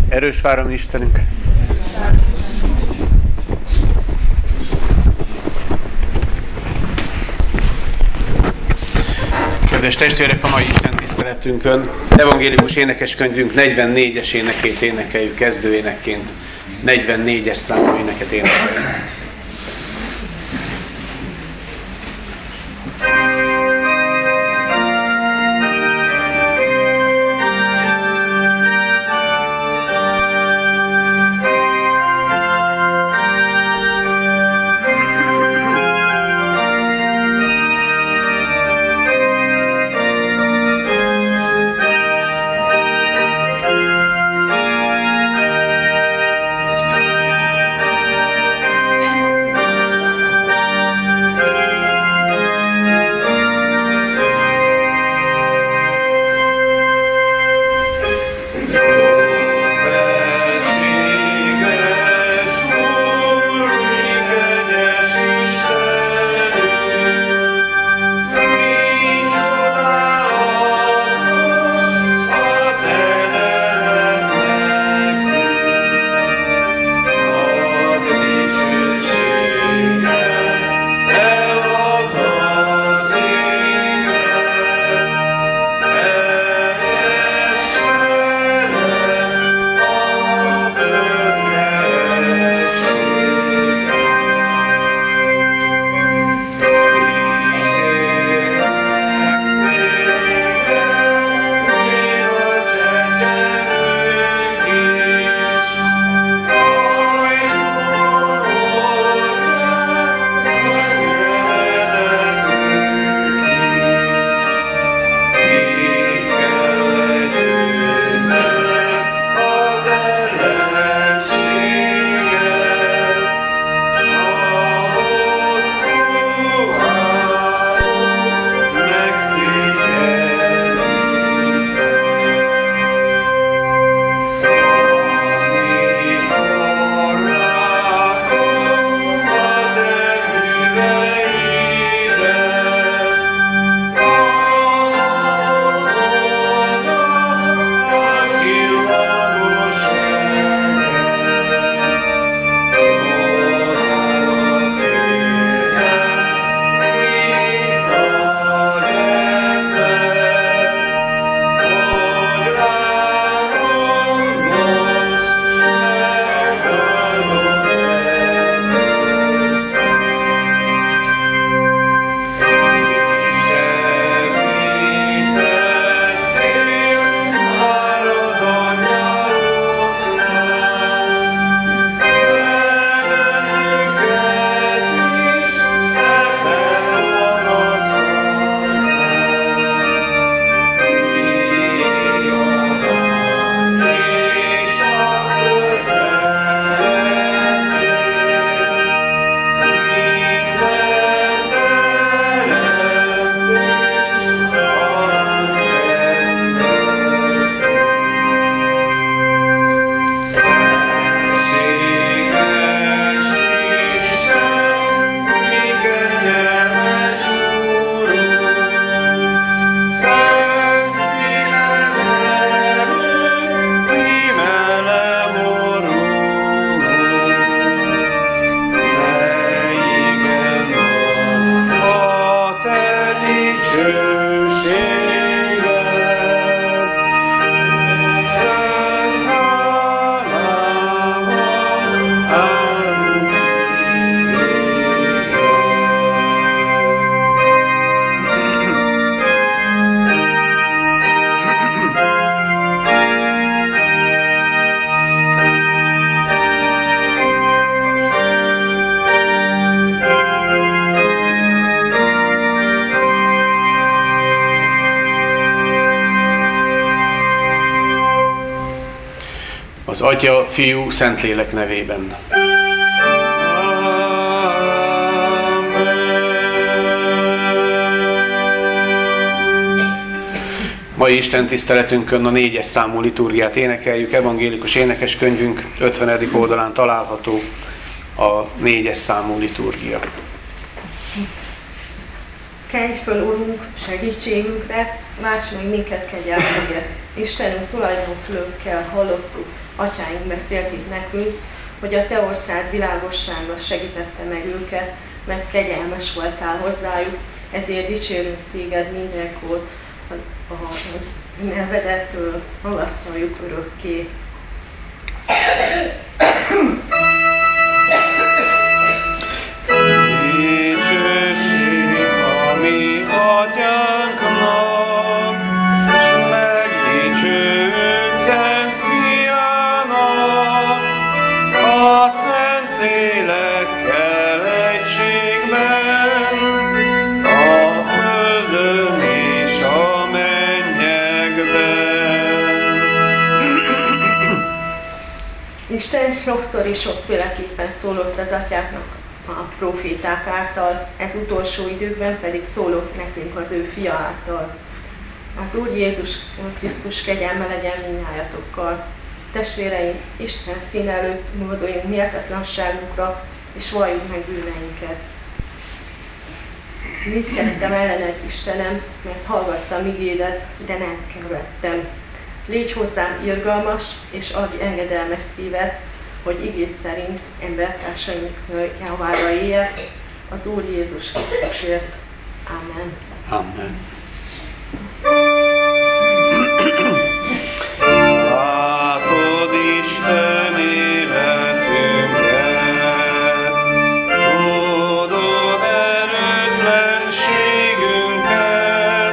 Erős várom Istenünk! Kedves testvérek, a mai Isten tiszteletünkön evangélikus énekeskönyvünk 44-es énekét énekeljük kezdőénekként. 44-es számú éneket énekeljük. Az Atya, Fiú, Szentlélek nevében. Mai Isten tiszteletünkön a 4-es számú liturgiát énekeljük. Evangélikus énekeskönyvünk 50. oldalán található a 4-es számú liturgia. Kelj föl, Urunk, segítségünkre, válts meg minket kegyelmedre. Istenünk tulajdonfülökkel hallottuk, atyáink beszélték nekünk, hogy a te ország világossága segítette meg őket, mert kegyelmes voltál hozzájuk, ezért dicsérünk téged mindenkor, a nevedet magasztaljuk örökké. Dicsőség a mi atyánknak, s megdicsőült Szent Fiának, a Szent Lélekkel egységben, a földön és a mennyekben. Isten sokszor és sokféleképpen szólott az atyáknak a proféták által, ez utolsó időkben pedig szólott nekünk az ő fia által. Az Úr Jézus Krisztus kegyelme legyen mindnyájatokkal. Testvéreim, Isten szín előtt módoljunk méltatlanságunkra, és valljuk meg bűneinket. Mit kezdtem ellened, Istenem, mert hallgattam igédet, de nem követtem. Légy hozzám irgalmas, és adj engedelmes szívet, hogy igéd szerint embertársaink javára éljek, az Úr Jézus Krisztusért. Amen. Amen. Látod Isten életünket, tudod erőtlenségünket,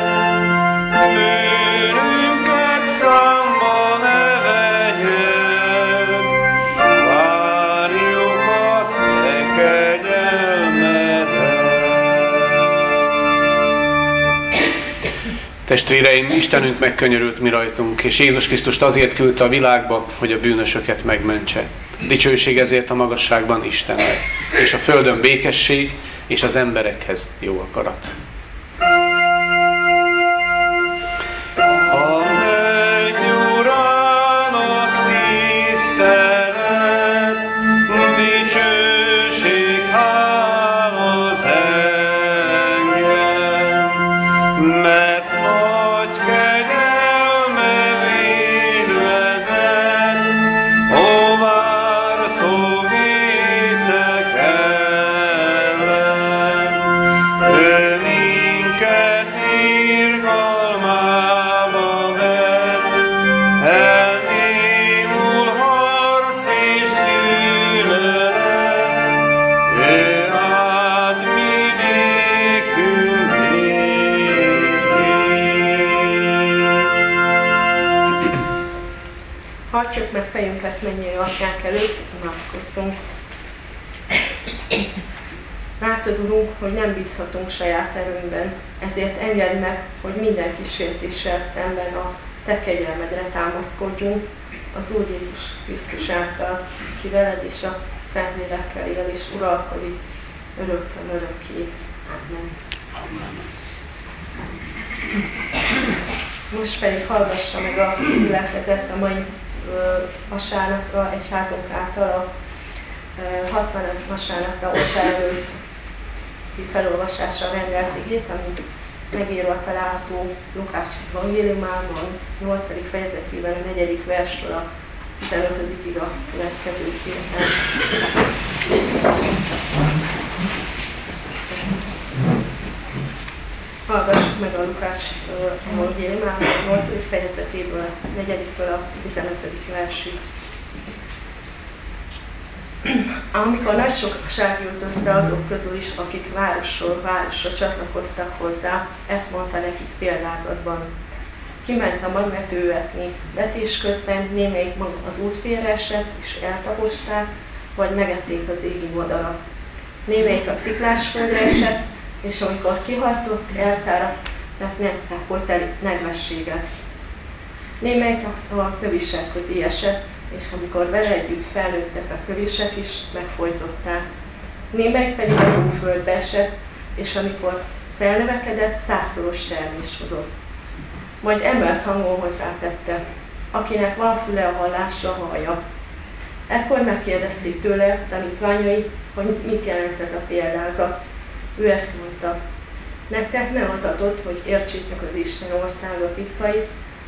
bűnünket számba ne vegyed, várjuk a te kegyelmedet. Testvéreim, Istenünk megkönyörült mi rajtunk, és Jézus Krisztust azért küldte a világba, hogy a bűnösöket megmentse. Dicsőség ezért a magasságban Istennek, és a földön békesség, és az emberekhez jó akarat. A mennyurának tisztelet, dicsőség, hála az engem, mert nagy kegyelme véd vezet, ó vártó vészek ellen. Ő minket irgalmába vet, elnémul harc és gyűlölet, ő áld mi békünk végét. Hajtsuk meg fejünket mennyei atyánk előtt, imádkozzunk. Látod, Urunk, hogy nem bízhatunk saját erőnkben, ezért engedd meg, hogy minden kísértéssel szemben a te kegyelmedre támaszkodjunk, az Úr Jézus Krisztus által, ki veled és a Szentlélekkel él és uralkodik örökkön örökké. Amen. Most pedig hallgassa meg a gyülekezet a mai vasárnapra, egyházunk által a 60. vasárnapra ott előtt felolvasásra rendelt igét, ami megírva található Lukács evangéliumában, 8. fejezetében a 4. verstől a 15-ig a következőképpen. Hallgassuk meg a Lukács evangéliumában, 8. fejezetéből, a 4-től a 15. versig. Amikor nagy sokság jött össze azok közül is, akik városról városra csatlakoztak hozzá, ezt mondta nekik példázatban. Kiment a magvető etni, vetés közben némelyik maga az útfélre esett, és eltaposták, vagy megették az égi madarak. Némelyik a sziklás földre esett, és amikor kihajtott, elszáradt, mert nem tápolt el nedvességet. Némelyik a kövisek közé esett, és amikor vele együtt felnőttek a kövisek is, megfojtották. Némelyik pedig a jó földbe esett, és amikor felnövekedett, 100-szoros termést hozott. Majd emelt hangon hozzátette, akinek van füle a hallásra, hallja. Ekkor megkérdezték tőle tanítványai, hogy mit jelent ez a példázat. Ő ezt mondta, nektek nem adatott, hogy értsétek az Isten országa titkait,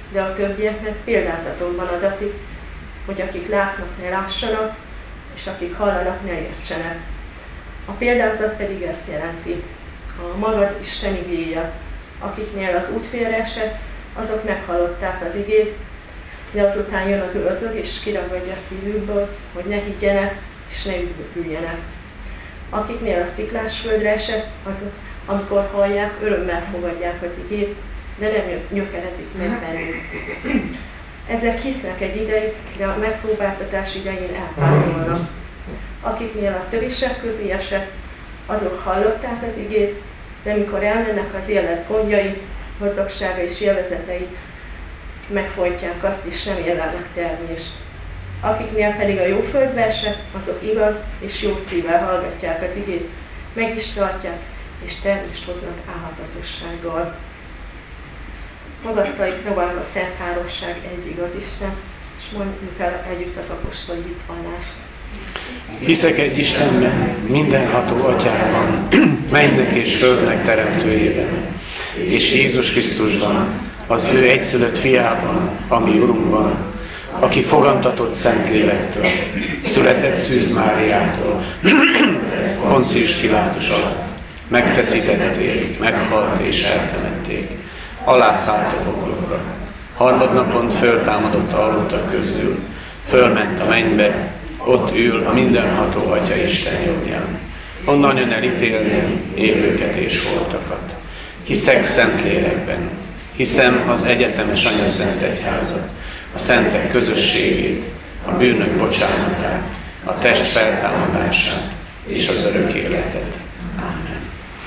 de a többieknek példázatokban adatik, hogy akik látnak, ne lássanak, és akik hallanak, ne értsenek. A példázat pedig ezt jelenti. A maga Isten igéje. Akiknél az útfélre esett, azok meghallották az igét, de azután jön az ördög, és kiragadja szívükből, hogy ne higgyenek, és ne üdvözüljenek. Akiknél a sziklás földre esett, azok, amikor hallják, örömmel fogadják az igét, de nem gyökerezik meg bennük. Ezek hisznek egy ideig, de a megpróbáltatás idején elpárolnak. Akiknél a tövisek közé esett, azok hallották az igét, de mikor elmennek az élet gondjai, gazdagsága és élvezetei, megfojtják azt, és nem élelnek termést. Akiknél pedig a jó földbe esett, azok igaz és jó szívvel hallgatják az igét, meg is tartják, és termést hoznak álhatatossággal. Magasztaljuk tovább a Szent Háromság egy igaz Isten, és mondjuk el együtt az apostoli hitvallást. Hiszek egy Istenben, mindenható Atyában, mennek és földnek teremtőjében, és Jézus Krisztusban, az ő egyszülött fiában, ami Urunkban, aki fogantatott Szentlélektől, született Szűz Máriától, Poncius Pilátus alatt, megfeszítették, meghalt és eltemették, alászállt a poklokra, harmadnapon föltámadott a halottak közül, fölment a mennybe, ott ül a mindenható Atya Isten jobbján. Onnan jön el ítélni élőket és holtakat. Hiszek Szentlélekben, hiszem az egyetemes Anya Szent Egyházat, a szentek közösségét, a bűnök bocsánatát, a test feltámadását és az örök életet. Amen.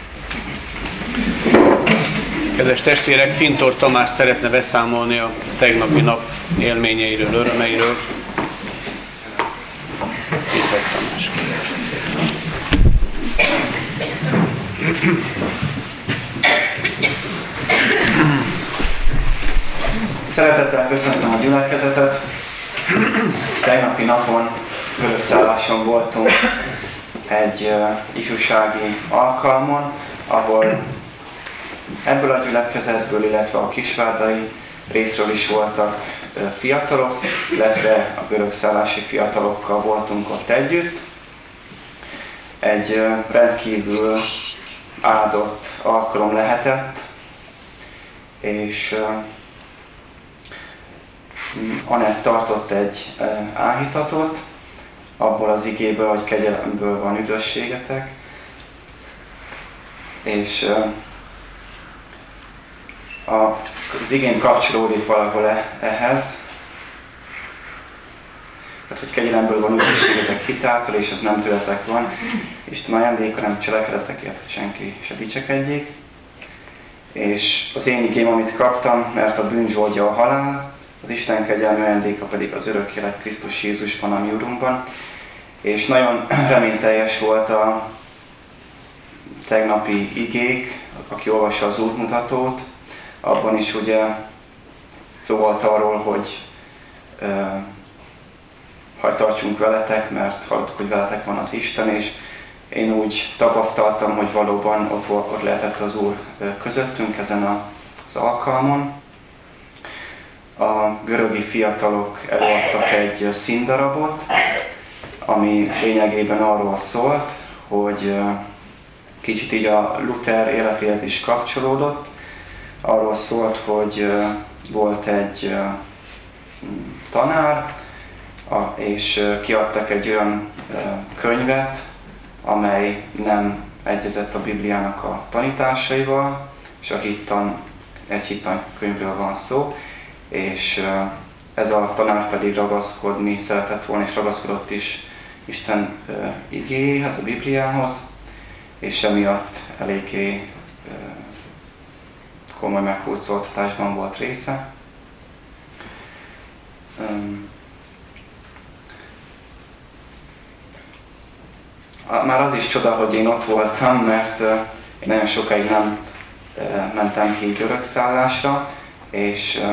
Kedves testvérek, Fintor Tamás szeretne beszámolni a tegnapi nap élményeiről, örömeiről. Fintor Tamás. Szeretettel köszöntöm a gyülekezetet. Tegnapi napon örökszálláson voltunk egy ifjúsági alkalmon, ahol ebből a gyülekezetből, illetve a kisvárdai részről is voltak fiatalok, illetve a görögszállási fiatalokkal voltunk ott együtt. Egy rendkívül áldott alkalom lehetett, és Anett tartott egy áhítatot, abból az igéből, hogy kegyelemből van üdvösségetek, és az igén kapcsolódik valahol ehhez, tehát, hogy kegyelemből van üdvösségetek hitáltal, és ez nem tőletek van. Isten ajándéka, nem cselekedetekért, hogy senki se dicsekedjék. És az én igém, amit kaptam, mert a bűn zsoldja a halál, az Isten kegyelmi ajándéka pedig az örök élet Krisztus Jézusban, a mi Urunkban. És nagyon reményteljes volt a tegnapi igék, aki olvassa az útmutatót, abban is ugye szó volt arról, hogy hadd tartsunk veletek, mert hallottuk, hogy veletek van az Isten, és én úgy tapasztaltam, hogy valóban ott lehetett az Úr közöttünk ezen az alkalmon. A görögi fiatalok előadtak egy színdarabot, ami lényegében arról szólt, hogy kicsit így a Luther életéhez is kapcsolódott. Arról szólt, hogy volt egy tanár, és kiadtak egy olyan könyvet, amely nem egyezett a Bibliának a tanításaival, és egy hittankönyvről van szó, és ez a tanár pedig ragaszkodni szeretett volna, és ragaszkodott is Isten igéhez, a Bibliához, és emiatt eléggé komoly meghurcoltatásban volt része. Már az is csoda, hogy én ott voltam, mert én nagyon sokáig nem mentem ki görögszállásra, és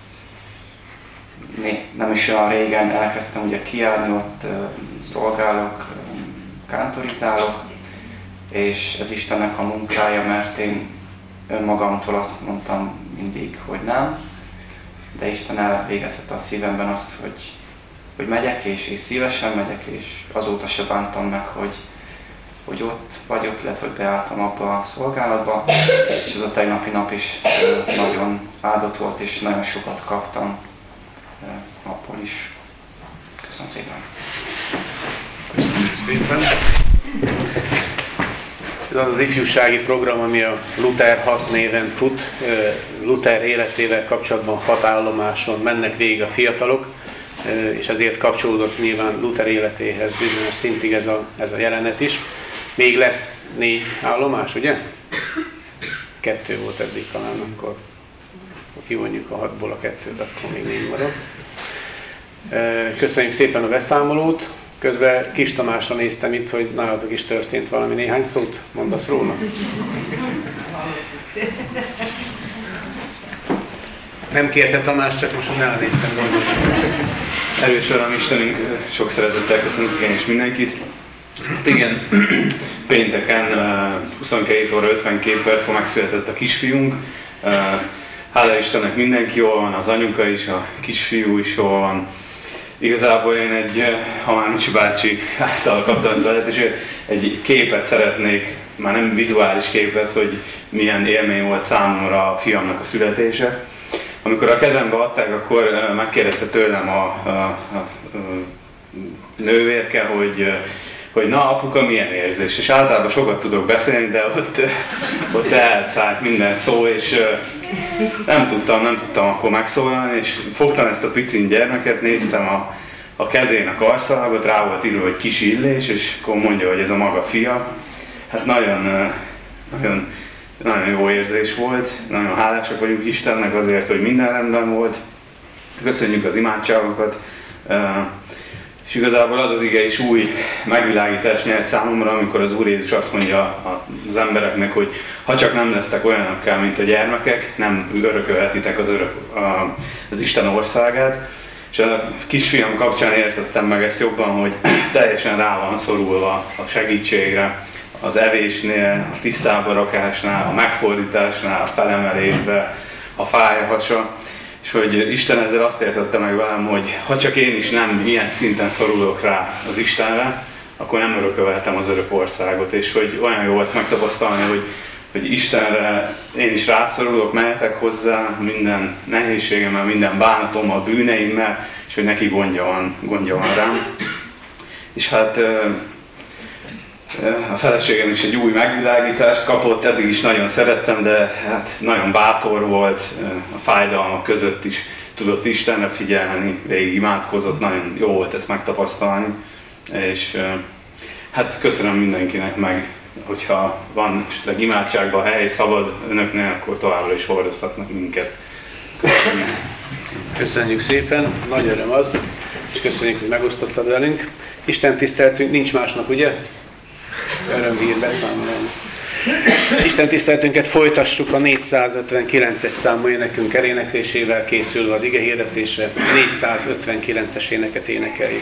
nem is olyan régen elkezdtem ugye kijárni, ott szolgálok, kántorizálok, és ez Istennek a munkája, mert én önmagamtól azt mondtam mindig, hogy nem. de Isten elvégezte a szívemben azt, hogy megyek, és szívesen megyek, és azóta se bántam meg, hogy ott vagyok, illetve hogy beálltam abba a szolgálatba, és az a tegnapi nap is nagyon áldott volt, és nagyon sokat kaptam abból is. Köszönöm szépen! Köszönjük szépen! Ez az ifjúsági program, ami a Luther 6 néven fut. Luther életével kapcsolatban 6 állomáson mennek végig a fiatalok, és ezért kapcsolódott nyilván Luther életéhez bizonyos szintig ez a jelenet is. Még lesz 4 állomás, ugye? 2 volt eddig talán, akkor kivonjuk a 6-ból a 2-t, akkor még 4 marad. Köszönjük szépen a beszámolót. Közben Kis Tamásra néztem itt, hogy nálatok is történt valami. Néhány szót mondasz róla? Nem kérte Tamás, csak most elnéztem dolgot. Erős Uram Istenünk, sok szeretettel köszöntök én is mindenkit. Igen, pénteken 22 óra 52 perckor megszületett a kisfiunk. Hála Istennek mindenki jól van, az anyuka is, a kisfiú is jól van. Igazából én egy Hamánicsi bácsi által kaptam ezt a lehetőséget, egy képet szeretnék, már nem vizuális képet, hogy milyen élmény volt számomra a fiamnak a születése. Amikor a kezembe adták, akkor megkérdezte tőlem a nővérke, hogy na apuka, milyen érzés. És általában sokat tudok beszélni, de ott elszállt minden szó, és nem tudtam akkor megszólalni, és fogtam ezt a picin gyermeket, néztem a kezén a karszalagot, rá volt írva, hogy Kis Illés, és akkor mondja, hogy ez a maga fia. Hát nagyon jó érzés volt, nagyon hálásak vagyunk Istennek azért, hogy minden rendben volt. Köszönjük az imádságokat. És igazából az ige is új megvilágítást nyert számomra, amikor az Úr Jézus azt mondja az embereknek, hogy ha csak nem lesztek olyanokká, mint a gyermekek, nem örökölhetitek az Isten országát. És a kisfiam kapcsán értettem meg ezt jobban, hogy teljesen rá van szorulva a segítségre, az evésnél, a tisztába rakásnál, a megfordításnál, a felemelésbe, a fájhasa. És hogy Isten ezzel azt értette meg velem, hogy ha csak én is nem ilyen szinten szorulok rá az Istenre, akkor nem örökölhetem az örök országot. És hogy olyan jó ezt megtapasztalni, hogy Istenre én is rászorulok, mehetek hozzá minden nehézségemmel, minden bánatommal, bűneimmel, és hogy neki gondja van rám. És hát a feleségem is egy új megvilágítást kapott, eddig is nagyon szerettem, de hát nagyon bátor volt, a fájdalmak között is tudott Istenre figyelni, végig imádkozott, nagyon jó volt ezt megtapasztalni, és hát köszönöm mindenkinek meg, hogyha van esetleg imádságban hely, szabad önöknél, akkor továbbra is hordozhatnak minket. Köszönjük szépen, nagy öröm az, és köszönjük, hogy megosztottad velünk. Isten tiszteltünk nincs másnak, ugye? Örömhír beszámolom. Isten tiszteletünket folytassuk a 459-es számú énekünk eléneklésével, készülve az ige hirdetésre. 459-es éneket énekeljük.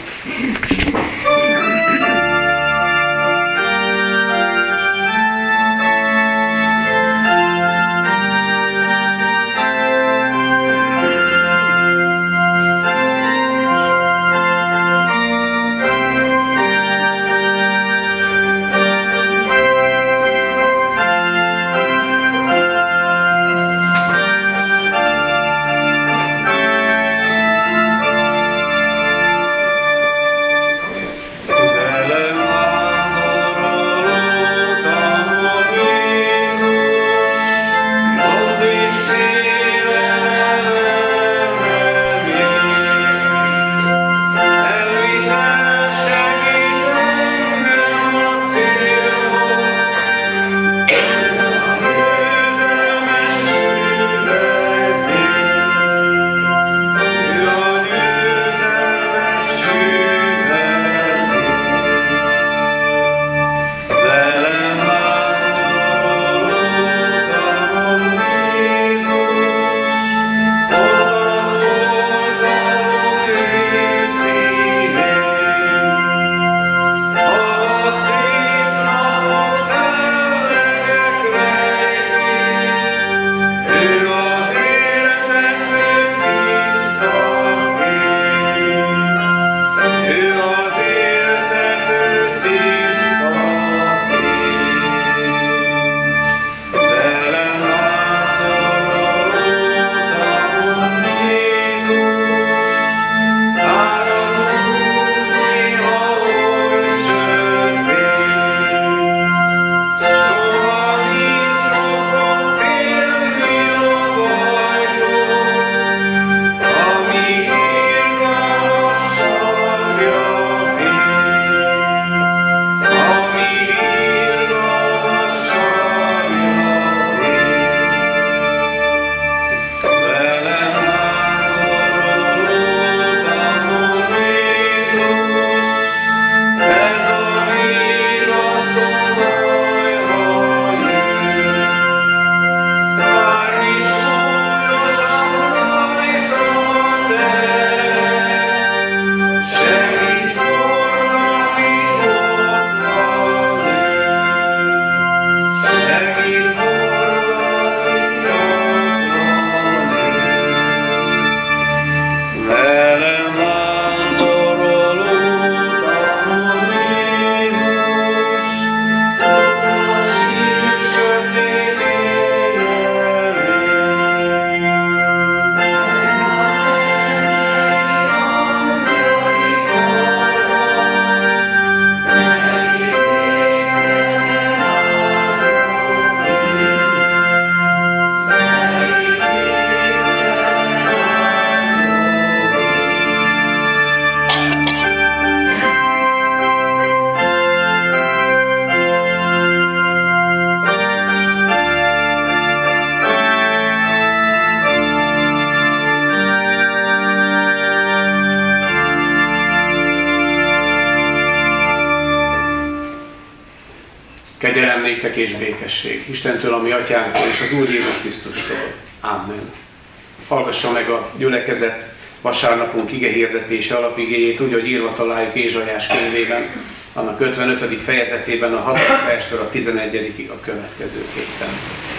Kegyelem néktek és békesség Istentől, a mi atyánktól és az Úr Jézus Krisztustól. Amen. Hallgassa meg a gyülekezet vasárnapunk ige hirdetése alapigéjét, úgy, hogy írva találjuk Ézsaiás könyvében, annak 55. fejezetében a 6. verstől a 11. a következőképpen.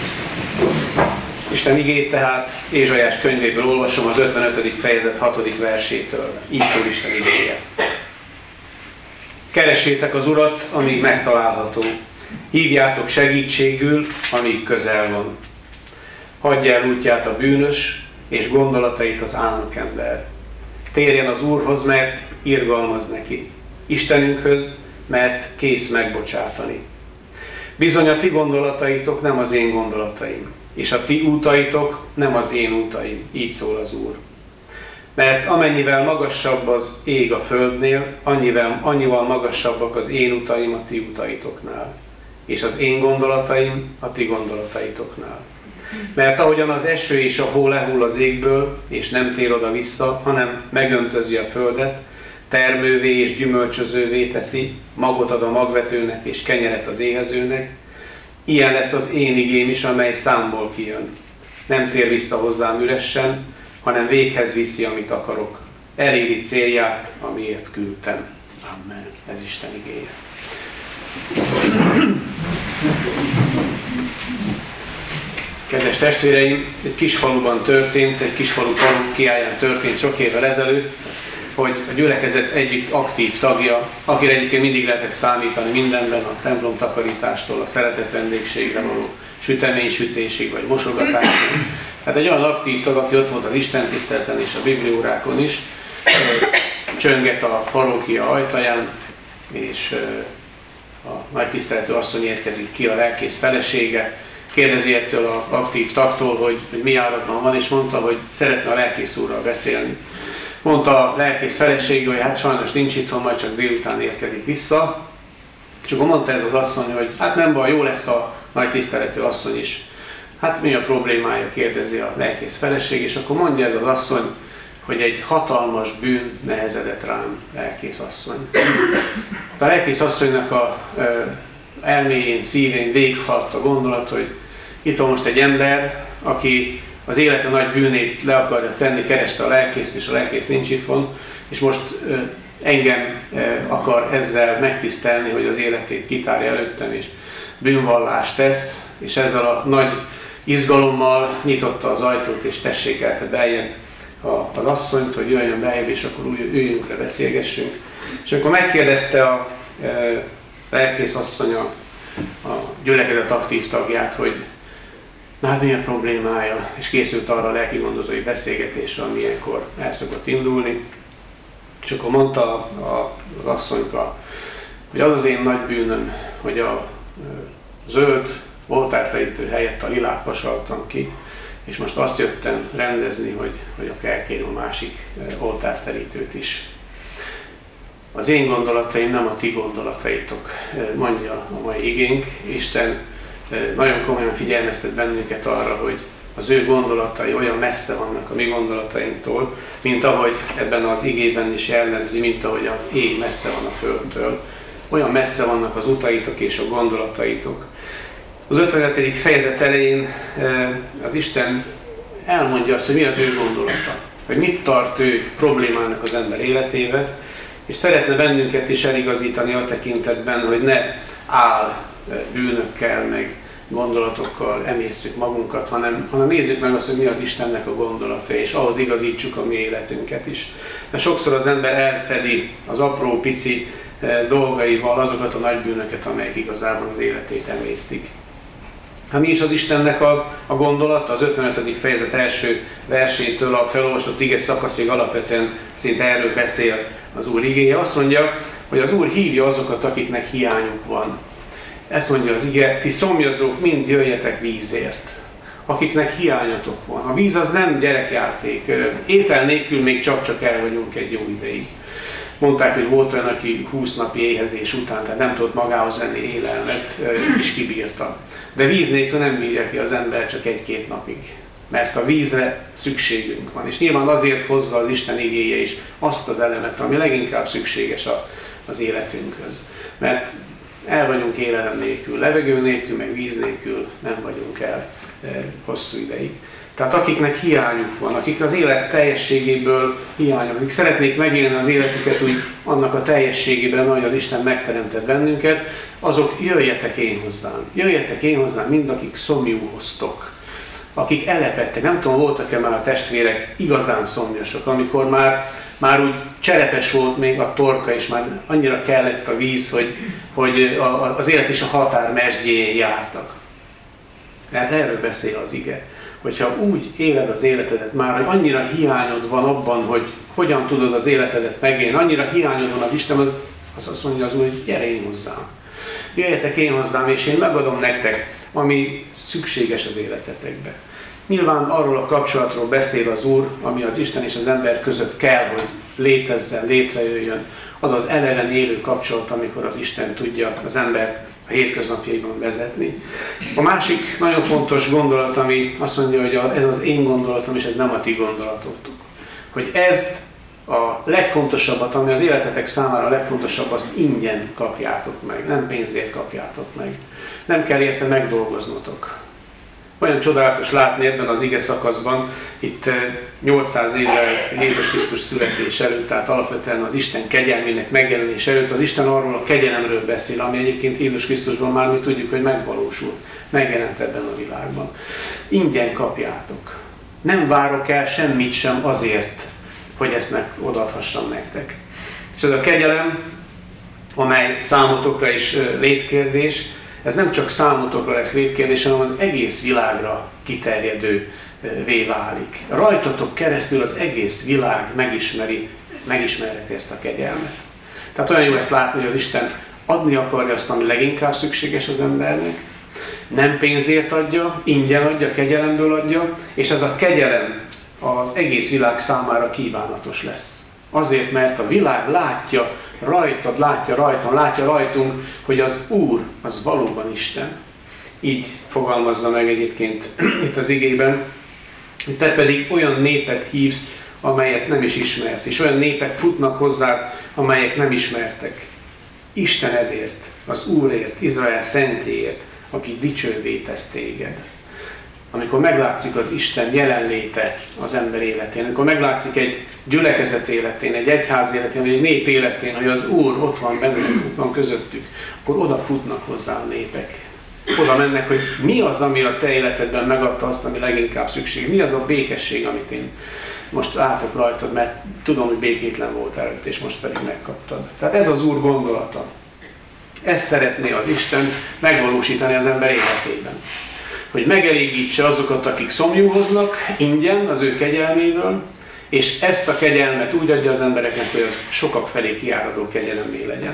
Isten igét tehát Ézsaiás könyvéből olvasom az 55. fejezet 6. versétől. Így szól Isten igéje. Keressétek az Urat, amíg megtalálható. Hívjátok segítségül, amíg közel van. Hagyja el útját a bűnös, és gondolatait az álnokember. Térjen az Úrhoz, mert irgalmaz neki. Istenünkhöz, mert kész megbocsátani. Bizony a ti gondolataitok nem az én gondolataim, és a ti útaitok nem az én útaim. Így szól az Úr. Mert amennyivel magasabb az ég a földnél, annyival magasabbak az én utaim a ti utaitoknál, és az én gondolataim a ti gondolataitoknál. Mert ahogyan az eső és a hó lehull az égből, és nem tér oda-vissza, hanem megöntözi a földet, termővé és gyümölcsözővé teszi, magot ad a magvetőnek és kenyeret az éhezőnek, ilyen lesz az én igém is, amely számból kijön. Nem tér vissza hozzám üresen, hanem véghez viszi, amit akarok. Eléri célját, amiért küldtem. Amen. Ez Isten igéje. Kedves testvéreim, egy kis faluban történt, egy kis falu parókiáján történt sok évvel ezelőtt, hogy a gyülekezet egyik aktív tagja, akire egyébként mindig lehetett számítani mindenben, a templom takarítástól, a szeretett vendégségre való süteménysütésig, vagy mosogatásig. Hát egy olyan aktív tag, aki ott volt az istentiszteleten és a bibliórákon is, csönget a parókia ajtaján, és a nagy tiszteletű asszony érkezik ki, a lelkész felesége, kérdezi ettől az aktív tagtól, hogy mi áradban van, és mondta, hogy szeretne a lelkész úrral beszélni. Mondta a lelkész felesége, hogy hát sajnos nincs itthon, majd csak délután érkezik vissza. És akkor mondta ez az asszony, hogy hát nem baj, jó lesz a nagy tiszteletű asszony is. Hát mi a problémája, kérdezi a lelkész feleség, és akkor mondja ez az asszony, hogy egy hatalmas bűn nehezedett rám, lelkész asszony. A lelkész asszonynak a elméjén, szívén végighalt a gondolat, hogy itt van most egy ember, aki az élete nagy bűnét le akarja tenni, kereste a lelkészt, és a lelkész nincs itthon, és most engem akar ezzel megtisztelni, hogy az életét kitárja előttem, és bűnvallást tesz, és ezzel a nagy izgalommal nyitotta az ajtót, és tessékelte beljön az asszonyt, hogy jöjjön beljebb, és akkor üljünk le, beszélgessünk. És akkor megkérdezte a lelkész asszony a gyülekezet aktív tagját, hogy na hát mi a problémája, és készült arra a lelkigondozói beszélgetésre, ami ilyenkor el szokott indulni. És akkor mondta az asszonyka, hogy az az én nagy bűnöm, hogy a zöld oltárterítő helyett a lilát vasaltam ki, és most azt jöttem rendezni, hogy akkor elkérem a másik oltárterítőt is. Az én gondolataim nem a ti gondolataitok, mondja a mai igénk. Isten nagyon komolyan figyelmeztet bennünket arra, hogy az ő gondolatai olyan messze vannak a mi gondolatainktól, mint ahogy ebben az igében is jellemzi, mint ahogy az ég messze van a földtől. Olyan messze vannak az utaitok és a gondolataitok. Az 55. fejezet elején az Isten elmondja azt, hogy mi az ő gondolata, hogy mit tart ő problémának az ember életébe, és szeretne bennünket is eligazítani a tekintetben, hogy ne bűnökkel, meg gondolatokkal emészszük magunkat, hanem nézzük meg azt, hogy mi az Istennek a gondolata, és ahhoz igazítsuk a mi életünket is. Mert sokszor az ember elfedi az apró, pici dolgaival azokat a nagy bűnöket, amelyek igazából az életét emésztik. Hát mi is az Istennek a gondolata? Az 55. fejezet első versétől a felolvasott ige szakaszig alapvetően szinte erről beszél az Úr igéje. Azt mondja, hogy az Úr hívja azokat, akiknek hiányuk van. Ezt mondja az ige, ti szomjazók, mind jöjjetek vízért, akiknek hiányatok van. A víz az nem gyerekjáték, étel nélkül még csak el vagyunk egy jó ideig. Mondták, hogy volt olyan, aki 20 napi éhezés után, tehát nem tudott magához venni élelmet, is kibírta. De víz nélkül nem bírja ki az ember csak 1-2 napig. Mert a vízre szükségünk van. És nyilván azért hozza az Isten igéje is azt az elemet, ami leginkább szükséges az életünkhöz. Mert El vagyunk élelem nélkül, levegő nélkül, meg víz nélkül nem vagyunk el hosszú ideig. Tehát akiknek hiányuk van, akik az élet teljességéből hiányok, akik szeretnék megélni az életüket úgy annak a teljességében, ahogy az Isten megteremtett bennünket, azok jöjjetek én hozzám. Jöjjetek én hozzám, mind akik szomjúhoztok, akik elepedtek. Nem tudom, voltak-e már a testvérek igazán szomjasok, amikor már úgy cserepes volt még a torka, és már annyira kellett a víz, hogy az élet és a határ mesdjén jártak. Mert erről beszél az ige. Hogyha úgy éled az életedet már, hogy annyira hiányod van abban, hogy hogyan tudod az életedet megélni, annyira hiányod van az Isten, az azt mondja az Úr, hogy gyere én hozzám. Jöjjetek én hozzám, és én megadom nektek, ami szükséges az életetekbe. Nyilván arról a kapcsolatról beszél az Úr, ami az Isten és az ember között kell, hogy létezzen, létrejöjjön. Az az elelen élő kapcsolat, amikor az Isten tudja az embert a hétköznapjaiban vezetni. A másik nagyon fontos gondolat, ami azt mondja, hogy ez az én gondolatom, és ez nem a ti gondolatotok. Hogy ezt a legfontosabbat, ami az életetek számára a legfontosabb, azt ingyen kapjátok meg, nem pénzért kapjátok meg. Nem kell érte megdolgoznotok. Olyan csodálatos látni ebben az ige szakaszban, itt 800 évvel Jézus Krisztus születés előtt, tehát alapvetően az Isten kegyelmének megjelenés előtt, az Isten arról a kegyelemről beszél, ami egyébként Jézus Krisztusban már mi tudjuk, hogy megvalósul, megjelent ebben a világban. Ingyen kapjátok. Nem várok el semmit sem azért, hogy ezt odaadhassam nektek. És ez a kegyelem, amely számotokra is létkérdés, ez nem csak számotokra lesz létkérdés, hanem az egész világra kiterjedővé válik. Rajtatok keresztül az egész világ megismerheti ezt a kegyelmet. Tehát olyan jó ezt látni, hogy az Isten adni akarja azt, ami leginkább szükséges az embernek. Nem pénzért adja, ingyen adja, kegyelemből adja, és ez a kegyelem az egész világ számára kívánatos lesz. Azért, mert a világ látja rajtad, látja rajtam, látja rajtunk, hogy az Úr az valóban Isten. Így fogalmazza meg egyébként itt az igében, hogy te pedig olyan népet hívsz, amelyet nem is ismersz, és olyan népek futnak hozzád, amelyek nem ismertek. Istenedért, az Úrért, Izrael szentjéért, aki dicsővé tesz téged. Amikor meglátszik az Isten jelenléte az ember életén, amikor meglátszik egy gyülekezet életén, egy egyház életén, vagy egy nép életén, hogy az Úr ott van bennünk, ott van közöttük, akkor oda futnak hozzá a népek. Oda mennek, hogy mi az, ami a te életedben megadta azt, ami leginkább szükség. Mi az a békesség, amit én most látok rajtad, mert tudom, hogy békétlen volt előtt, és most pedig megkaptad. Tehát ez az Úr gondolata. Ezt szeretné az Isten megvalósítani az ember életében. Hogy megelégítse azokat, akik szomjúhoznak ingyen az ő kegyelméből, és ezt a kegyelmet úgy adja az embereknek, hogy az sokak felé kiáradó kegyelemmé legyen.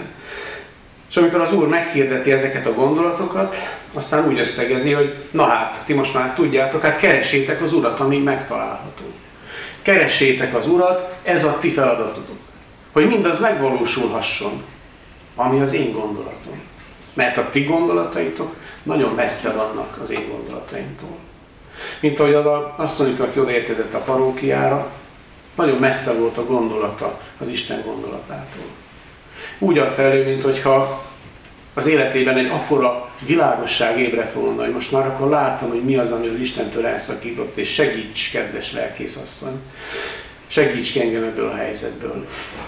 És amikor az Úr meghirdeti ezeket a gondolatokat, aztán úgy összegezi, hogy na hát, ti most már tudjátok, hát keressétek az Urat, amíg megtalálható. Keressétek az Urat, ez a ti feladatotok. Hogy mindaz megvalósulhasson, ami az én gondolatom. Mert a ti gondolataitok nagyon messze vannak az én gondolataimtól. Mint ahogy az asszonyok, aki odaérkezett a parókiára, nagyon messze volt a gondolata az Isten gondolatától. Úgy adta elő, mintha az életében egy akkora világosság ébredt volna, hogy most már akkor látom, hogy mi az, ami az Istentől elszakított, és segíts, kedves lelkészasszony, segíts ki engem ebből a helyzetből.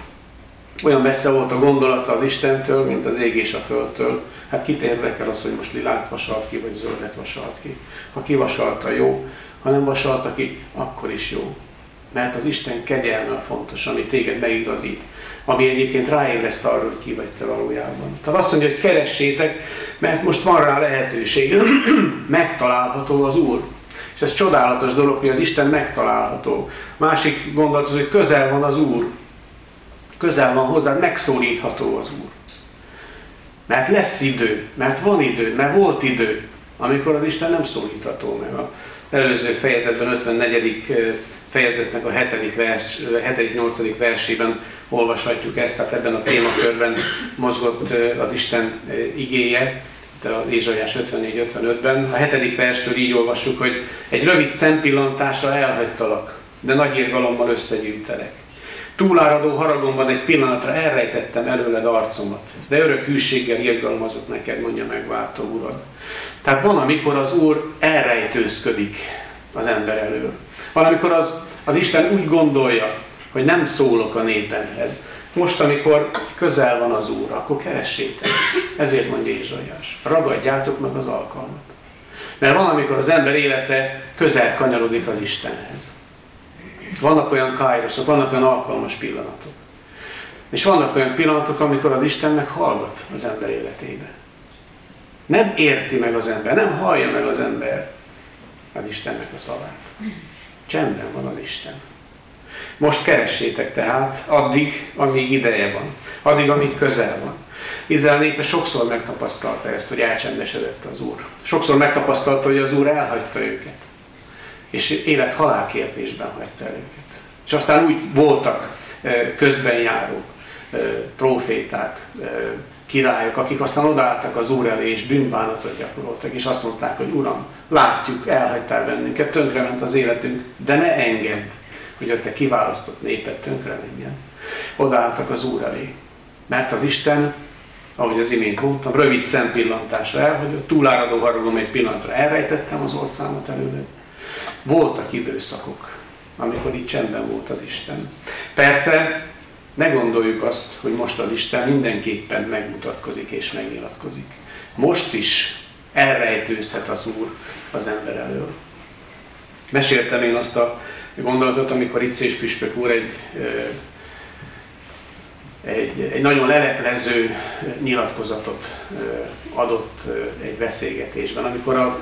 Olyan messze volt a gondolata az Istentől, mint az ég és a földtől. Hát kit érdekel az, hogy most lilát vasalt ki, vagy zöldet vasalt ki. Ha kivasalta, jó, ha nem vasalta ki, akkor is jó. Mert az Isten kegyelme a fontos, ami téged megigazít. Ami egyébként ráébreszt arra, hogy ki vagy te valójában. Tehát azt mondja, hogy keressétek, mert most van rá lehetőség. Megtalálható az Úr. És ez csodálatos dolog, hogy az Isten megtalálható. Másik gondolat az, hogy közel van az Úr. Közel van hozzád, megszólítható az Úr. Mert lesz idő, mert van idő, mert volt idő, amikor az Isten nem szólítható meg. Az előző fejezetben, 54. fejezetnek a 7.-8. versében olvashatjuk ezt, tehát ebben a témakörben mozgott az Isten igéje, az Ézsaiás 54-55-ben. A 7. verstől így olvassuk, hogy egy rövid szempillantásra elhagytalak, de nagy irgalommal összegyűjtelek. Túláradó haragomban egy pillanatra elrejtettem előled arcomat, de örök hűséggel irgalmazott neked, mondja megváltó Urad. Tehát van, amikor az Úr elrejtőzködik az ember elől. Van, amikor az Isten úgy gondolja, hogy nem szólok a népemhez. Most, amikor közel van az Úr, akkor keressétek. Ezért mondja Ézsaiás. Ragadjátok meg az alkalmat. Mert van, amikor az ember élete közel kanyarodik az Istenhez. Vannak olyan kairoszok, vannak olyan alkalmas pillanatok. És vannak olyan pillanatok, amikor az Isten meg hallgat az ember életébe. Nem érti meg az ember, nem hallja meg az ember az Istennek a szavát. Csendben van az Isten. Most keressétek tehát addig, amíg ideje van. Addig, amíg közel van. Izrael népe sokszor megtapasztalta ezt, hogy elcsendesedett az Úr. Sokszor megtapasztalta, hogy az Úr elhagyta őket. És élet-halál kérdésben hagyta el őket. És aztán úgy voltak közbenjárók, próféták, királyok, akik aztán odaálltak az Úr elé, és bűnbánatot gyakoroltak, és azt mondták, hogy Uram, látjuk, elhagytál bennünket, tönkrement az életünk, de ne engedd, hogy a te kiválasztott néped tönkre menjen. Odaálltak az Úr elé. Mert az Isten, ahogy az imént mondtam, rövid szempillantásra elhagyott, túláradó haragom egy pillanatra elrejtettem az orcámat előle. Voltak időszakok, amikor itt csendben volt az Isten. Persze, ne gondoljuk azt, hogy most az Isten mindenképpen megmutatkozik és megnyilatkozik. Most is elrejtőzhet az Úr az ember elől. Meséltem én azt a gondolatot, amikor Icés püspök úr egy nagyon leleplező nyilatkozatot adott egy beszélgetésben, amikor a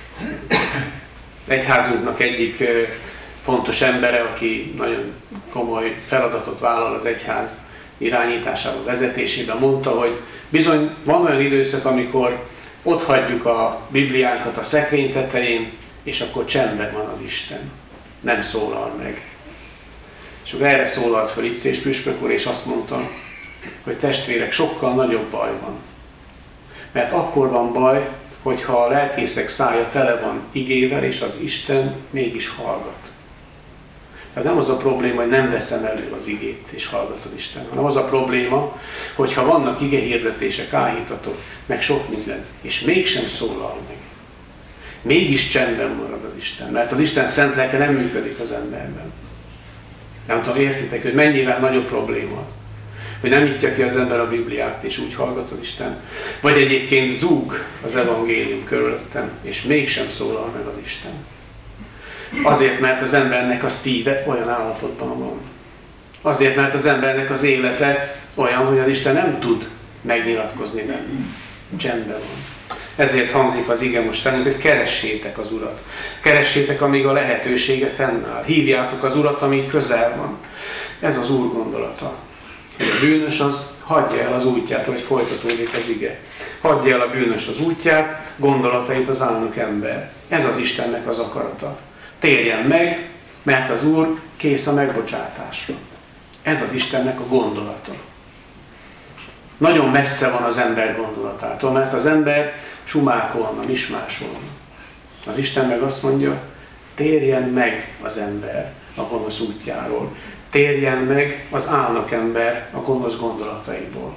egyházunknak egyik fontos embere, aki nagyon komoly feladatot vállal az egyház irányításában, vezetésében, mondta, hogy bizony van olyan időszak, amikor ott hagyjuk a Bibliánkat a szekrény tetején, és akkor csendben van az Isten. Nem szólal meg. És akkor erre szólalt fel Icés püspök úr, és azt mondta, hogy testvérek, sokkal nagyobb baj van. Mert akkor van baj, hogyha a lelkészek szája tele van igével, és az Isten mégis hallgat. Tehát nem az a probléma, hogy nem veszem elő az igét, és hallgat az Isten, hanem az a probléma, hogyha vannak igehirdetések, áhítatok, meg sok minden, és mégsem szólal meg. Mégis csendben marad az Isten, mert az Isten szent lelke nem működik az emberben. Nem tudom, értitek, hogy mennyivel nagyobb probléma az, hogy nem nyitja ki az ember a Bibliát, és úgy hallgat az Isten, vagy egyébként zúg az evangélium körülöttem, és mégsem szólal meg az Isten. Azért, mert az embernek a szíve olyan állapotban van. Azért, mert az embernek az élete olyan, hogy az Isten nem tud megnyilatkozni benne. Csendben van. Ezért hangzik az ige most velünk, hogy keressétek az Urat. Keressétek, amíg a lehetősége fennáll. Hívjátok az Urat, amíg közel van. Ez az Úr gondolata. Hogy a bűnös az hagyja el az útját, hogy folytatódik az ige. Hagyja el a bűnös az útját, gondolatait az álnok ember. Ez az Istennek az akarata. Térjen meg, mert az Úr kész a megbocsátásra. Ez az Istennek a gondolata. Nagyon messze van az ember gondolatától, mert az ember sumákolna, mismásolna. Az Isten meg azt mondja, térjen meg az ember a gonosz útjáról. Térjen meg az álnok ember a gonosz gondolataiból.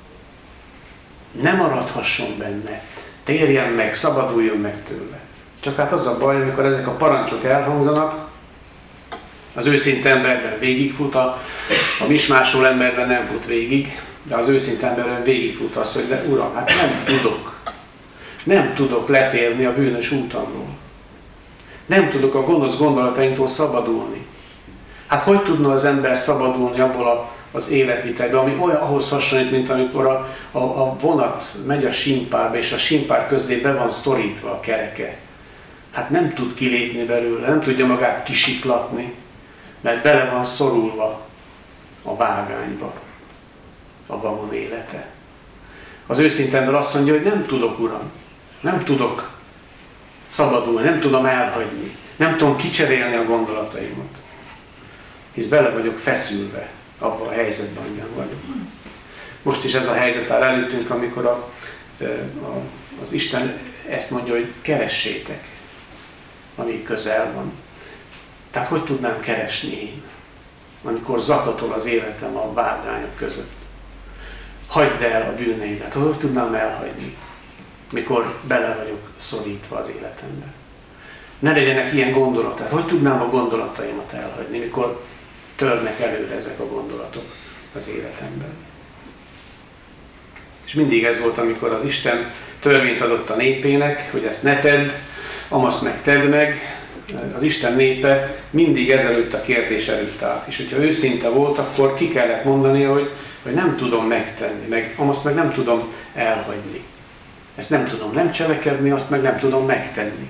Ne maradhasson benne. Térjen meg, szabaduljon meg tőle. Csak hát az a baj, amikor ezek a parancsok elhangzanak, az őszinte emberben végigfut, a mismásol emberben nem fut végig, de az őszinte emberben végigfut az, hogy de Uram, hát nem tudok letérni a bűnös útamról. Nem tudok a gonosz gondolatainktól szabadulni. Hát hogy tudna az ember szabadulni abból az életvitelből, ami olyan ahhoz hasonlít, mint amikor a vonat megy a símpárba, és a símpár közé be van szorítva a kereke. Hát nem tud kilépni belőle, nem tudja magát kisiklatni, mert bele van szorulva a vágányba a vagon élete. Az őszinte ember azt mondja, hogy nem tudok, Uram, nem tudok szabadulni, nem tudom elhagyni, nem tudom kicserélni a gondolataimat. Hisz bele vagyok feszülve abban a helyzetben, amiben vagyok. Most is ez a helyzet áll előttünk, amikor az Isten ezt mondja, hogy keressétek, amíg közel van. Tehát hogy tudnám keresni én? amikor zakatol az életem a vágányok között. Hagyd el a bűneidet. Hogy tudnám elhagyni, mikor bele vagyok szorítva az életembe? Ne legyenek ilyen gondolatok. Hogy tudnám a gondolataimat elhagyni, mikor törnek előre ezek a gondolatok az életemben? És mindig ez volt, amikor az Isten törvényt adott a népének, hogy ezt ne tedd, amazt meg tedd meg. Az Isten népe mindig ezelőtt a kérdés előtt állt. És hogyha őszinte volt, akkor ki kellett mondania, hogy nem tudom megtenni, meg amazt meg nem tudom elhagyni. Ezt nem tudom nem cselekedni, azt meg nem tudom megtenni.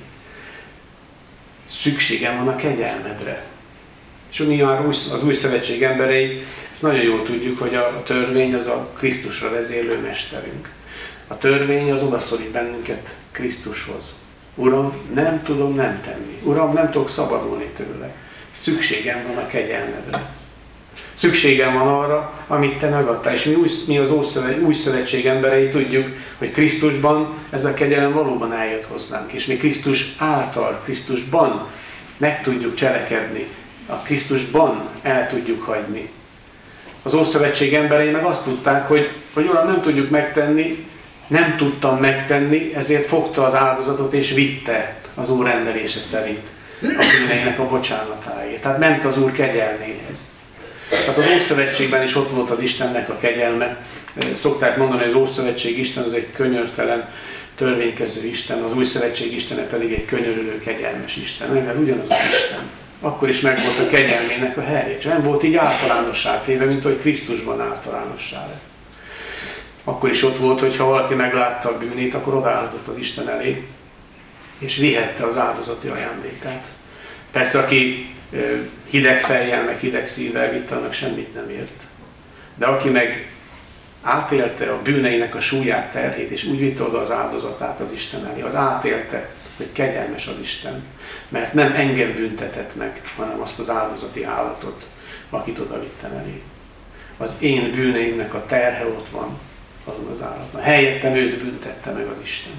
Szükségem van a kegyelmedre. És mi az új szövetség emberei, ezt nagyon jól tudjuk, hogy a törvény az a Krisztusra vezérlő mesterünk. A törvény az odaszorít bennünket Krisztushoz. Uram, nem tudom nem tenni. Uram, nem tudok szabadulni tőle. Szükségem van a kegyelmedre. Szükségem van arra, amit te megadtál. És mi az új szövetség emberei tudjuk, hogy Krisztusban ez a kegyelem valóban eljött hozzánk. És mi Krisztus által, Krisztusban meg tudjuk cselekedni. A Krisztusban el tudjuk hagyni. Az Ószövetség emberei meg azt tudták, hogy Uram, nem tudjuk megtenni, nem tudtam megtenni, ezért fogta az áldozatot és vitte az Úr rendelése szerint a bűneinek a bocsánatáért. Tehát ment az Úr kegyelméhez. Tehát az Ószövetségben is ott volt az Istennek a kegyelme. Szokták mondani, hogy az Ószövetség Isten az egy könyörtelen, törvénykező Isten, az Új Szövetség Istene pedig egy könyörülő, kegyelmes Isten. Mert ugyanaz az Isten. Akkor is megvolt a kegyelmének a helye. Csak nem volt így általánossá téve, mint hogy Krisztusban általánossá lett. Akkor is ott volt, hogy ha valaki meglátta a bűnét, akkor odaállhatott az Isten elé, és vihette az áldozati ajándékát. Persze, aki hideg fejjel, meg hideg szívvel vitte, annak semmit nem ért. De aki meg átélte a bűneinek a súlyát, terhét, és úgy vitte oda az áldozatát az Isten elé, az átélte, hogy kegyelmes az Isten. Mert nem engem büntetett meg, hanem azt az áldozati állatot, akit oda vittem elé. Az én bűneimnek a terhe ott van azon az állaton. Helyettem őt büntette meg az Isten.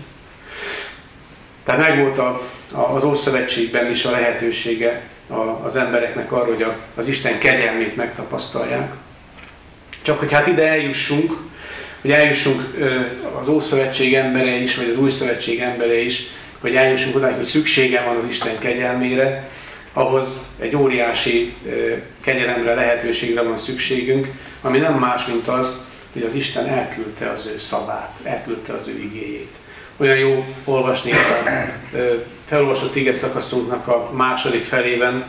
Tehát megvolt az Ószövetségben is a lehetősége az embereknek arra, hogy az Isten kegyelmét megtapasztalják. Csak hogy hát ide eljussunk, hogy eljussunk az Ószövetség embere is, vagy az Új Szövetség embere is, hogy eljussunk odáig, hogy szüksége van az Isten kegyelmére, ahhoz egy óriási kegyelemre, lehetőségre van szükségünk, ami nem más, mint az, hogy az Isten elküldte az ő szavát, elküldte az ő igéjét. Olyan jó olvasni a felolvasott ige szakaszunknak a második felében,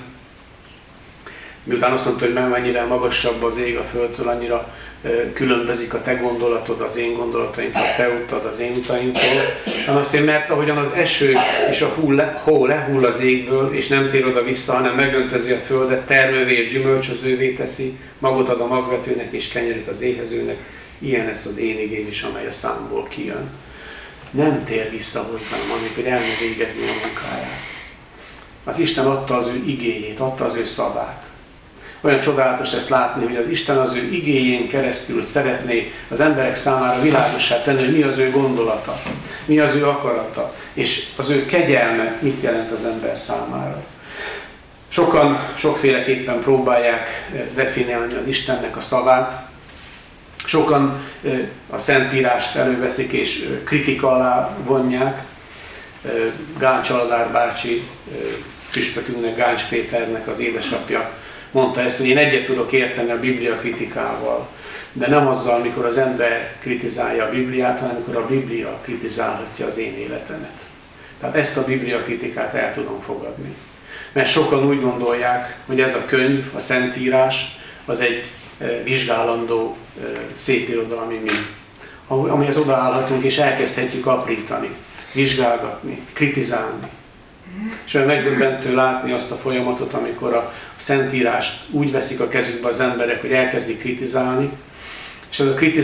miután azt mondta, hogy mennyire magasabb az ég a földtől, annyira különbözik a te gondolatod az én gondolataimtól, a te utad az én utaimtól. Azért, mert ahogyan az eső és a hó lehull az égből, és nem tér oda vissza, hanem megöntezi a földet, termővé és gyümölcsözővé teszi, magot ad a magvetőnek és kenyeret az éhezőnek, ilyen lesz az én igém is, amely a számból kijön. Nem tér vissza hozzám, amikor elmegy végezni a munkáját. Az Isten adta az ő igéjét, adta az ő szavát. Olyan csodálatos ezt látni, hogy az Isten az ő igéjén keresztül szeretné az emberek számára világossá tenni, hogy mi az ő gondolata, mi az ő akarata, és az ő kegyelme mit jelent az ember számára. Sokan sokféleképpen próbálják definiálni az Istennek a szavát. Sokan a Szentírást előveszik és kritika alá vonják. Gáncs Aladár bácsi, püspökünknek, Gáncs Péternek az édesapja mondta ezt, hogy én egyet tudok érteni a Biblia kritikával, de nem azzal, amikor az ember kritizálja a Bibliát, hanem amikor a Biblia kritizálhatja az én életemet. Tehát ezt a Biblia kritikát el tudom fogadni. Mert sokan úgy gondolják, hogy ez a könyv, a Szentírás, az egy vizsgálandó szépirodalmi mű, amihez odaállhatunk és elkezdhetjük aprítani, vizsgálgatni, kritizálni. És olyan megdöbbentő látni azt a folyamatot, amikor a Szentírást úgy veszik a kezükbe az emberek, hogy elkezdik kritizálni, és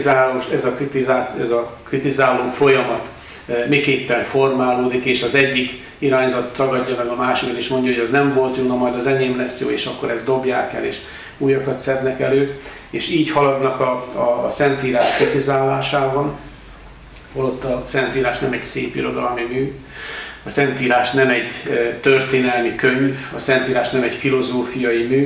ez a kritizáló folyamat miképpen formálódik, és az egyik irányzat tagadja meg a másikat, és mondja, hogy az nem volt jó, na majd az enyém lesz jó, és akkor ezt dobják el, és újakat szednek elő, és így haladnak a Szentírás kritizálásában, holott a Szentírás nem egy szép irodalmi mű, a Szentírás nem egy történelmi könyv, a Szentírás nem egy filozófiai mű,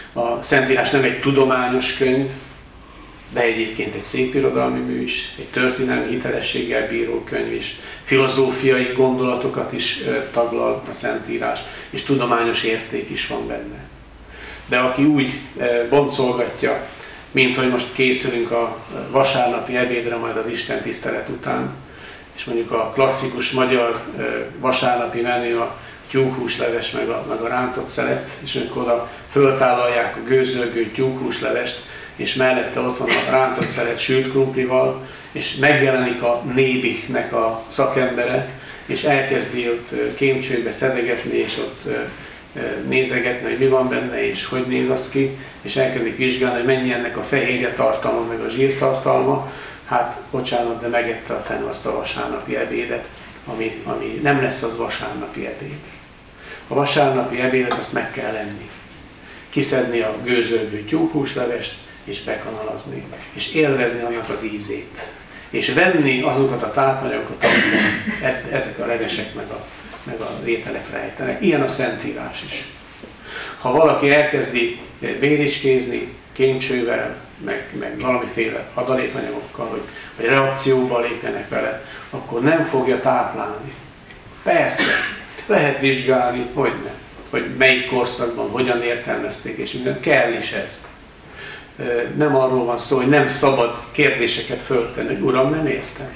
A Szentírás nem egy tudományos könyv, de egyébként egy szépirodalmi mű is, egy történelmi hitelességgel bíró könyv is, filozófiai gondolatokat is taglal a Szentírás, és tudományos érték is van benne. De aki úgy boncolgatja, mint hogy most készülünk a vasárnapi ebédre majd az Isten tisztelet után, és mondjuk a klasszikus magyar vasárnapi menü a tyúkhúsleves meg a rántott szelet, és amikor oda föltállalják a gőzölgő tyúkhúslevest, és mellette ott van a rántott szelet sült krumplival, és megjelenik a Nébiknek a szakembere, és elkezdi ott kémcsőbe szedegetni, és ott nézegetni, hogy mi van benne, és hogy néz az ki, és elkezdik vizsgálni, hogy mennyi ennek a fehérje tartalma, meg a zsírtartalma. Hát, bocsánat, de megette a fenn azt a vasárnapi ebédet, ami nem lesz az vasárnapi ebéd. A vasárnapi ebédet azt meg kell enni. Kiszedni a gőzölgő tyúkhúslevest, és bekanalazni, és élvezni annak az ízét. És venni azokat a tápanyagokat, amiket ezek a levesek meg a ételek rejtenek. Ilyen a Szentírás is. Ha valaki elkezdi béricskézni kémcsővel, meg valamiféle adalékanyagokkal, vagy reakcióba lépjenek vele, akkor nem fogja táplálni. Persze, lehet vizsgálni, hogy melyik korszakban, hogyan értelmezték, és minden, kell is ezt. Nem arról van szó, hogy nem szabad kérdéseket föltenni, hogy Uram, nem értem.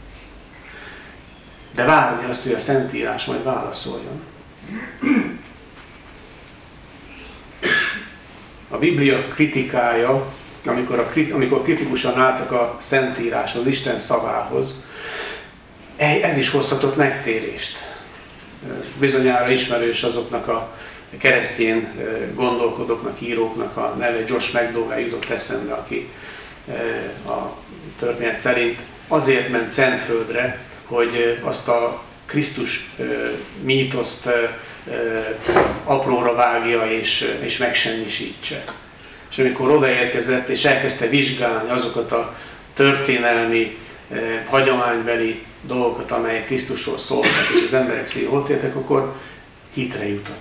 De várni azt, hogy a Szentírás majd válaszoljon. A Biblia kritikája, amikor kritikusan álltak a Szentírás, az Isten szavához, ez is hozhatott megtérést. Bizonyára ismerős azoknak a keresztény gondolkodóknak, íróknak a neve, Josh McDowell jutott eszembe, aki a történet szerint azért ment Szentföldre, hogy azt a Krisztus mítoszt apróra vágja és megsemmisítse. És amikor odaérkezett és elkezdte vizsgálni azokat a történelmi, hagyománybeli dolgokat, amelyek Krisztusról szóltak, és az emberek szívén ott éltek, akkor hitre jutott.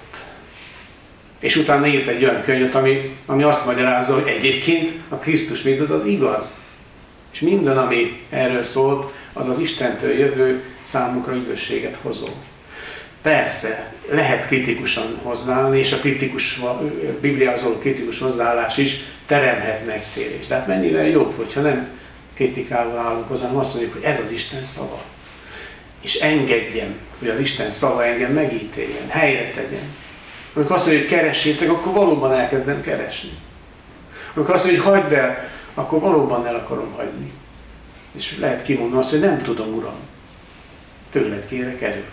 És utána írt egy olyan könyvet, ami azt magyarázza, hogy egyébként a Krisztus mítosz az igaz. És minden, ami erről szólt, az az Istentől jövő, számunkra üdvösséget hozó. Persze, lehet kritikusan hozzáállni, és a Bibliához való kritikus hozzáállás is teremhet megtérést. Tehát mennyivel jobb, hogyha nem kritikával állunk hozzá, hanem azt mondjuk, hogy ez az Isten szava. És engedjem, hogy az Isten szava engem megítéljen, helyre tegyen. Amikor azt mondja, hogy keressétek, akkor valóban elkezdem keresni. Amikor azt mondja, hogy hagyd el, akkor valóban el akarom hagyni. És lehet kimondani azt, hogy nem tudom, Uram, tőled kérek erőt.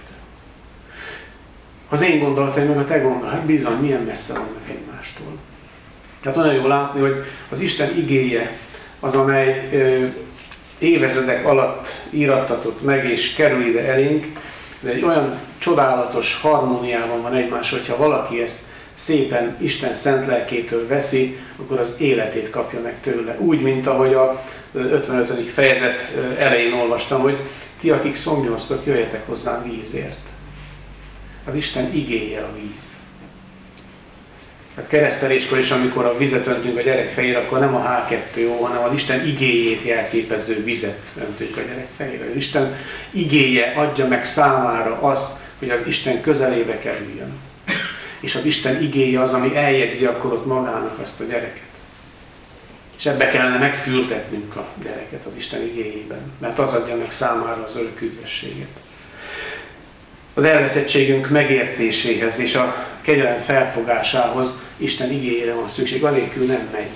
Az én gondolataim meg a te gondolat, hát bizony, milyen messze vannak egymástól. Tehát olyan jó látni, hogy az Isten igéje az, amely évezredek alatt írattatott meg és kerül ide elénk, de egy olyan csodálatos harmóniában van egymás, hogyha valaki ezt szépen Isten szent lelkétől veszi, akkor az életét kapja meg tőle. Úgy, mint ahogy a 55. fejezet elején olvastam, hogy ti, akik szomjaztok, jöjjetek hozzám vízért. Az Isten igéje a víz. Tehát kereszteléskor is, amikor a vizet öntünk a gyerek fejére, akkor nem a H2O, hanem az Isten igéjét jelképező vizet öntünk a gyerek fejére. Az Isten igéje adja meg számára azt, hogy az Isten közelébe kerüljön. És az Isten igéje az, ami eljegyzi akkor ott magának azt a gyereket. És ebbe kellene megfürdetnünk a gyereket az Isten igéjében, mert az adja meg számára az örök üdvösséget. Az elveszettségünk megértéséhez és a kegyelem felfogásához Isten igéjére van szükség, anélkül nem megy.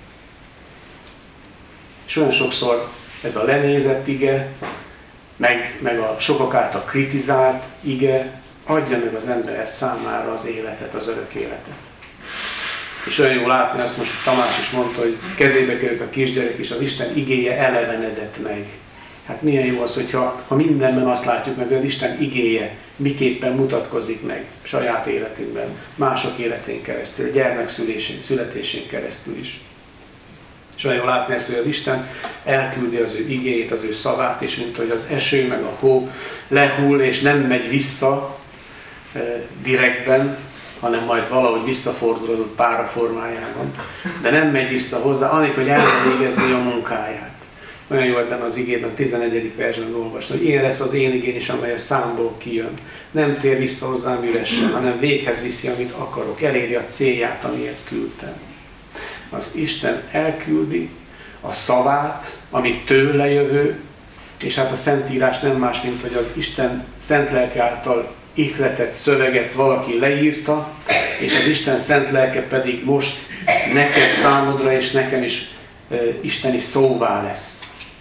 És olyan sokszor ez a lenézett ige, meg a sokak által kritizált ige adja meg az ember számára az életet, az örök életet. És olyan jó látni, azt most Tamás is mondta, hogy kezébe került a kisgyerek, és az Isten igéje elevenedett meg. Hát milyen jó az, hogyha mindenben azt látjuk meg, hogy az Isten igéje miképpen mutatkozik meg saját életünkben, mások életén keresztül, gyermek születésén keresztül is. És olyan jó látni ezt, hogy az Isten elküldi az ő igéjét, az ő szavát, és mint hogy az eső meg a hó lehull, és nem megy vissza direktben, hanem majd valahogy visszafordul az ott pára formájában. De nem megy vissza hozzá, anélkül, hogy el kell végezni a munkáját. Olyan jó ebben az igében, 11. versben olvasni, hogy ilyen lesz az én igén is, amely a számból kijön. Nem tér vissza hozzám üresen, hanem véghez viszi, amit akarok. Eléri a célját, amiért küldtem. Az Isten elküldi a szavát, amit tőle jövő, és hát a Szentírás nem más, mint hogy az Isten szent lelke által ihletett szöveget valaki leírta, és az Isten szent lelke pedig most neked, számodra és nekem is isteni szóvá lesz.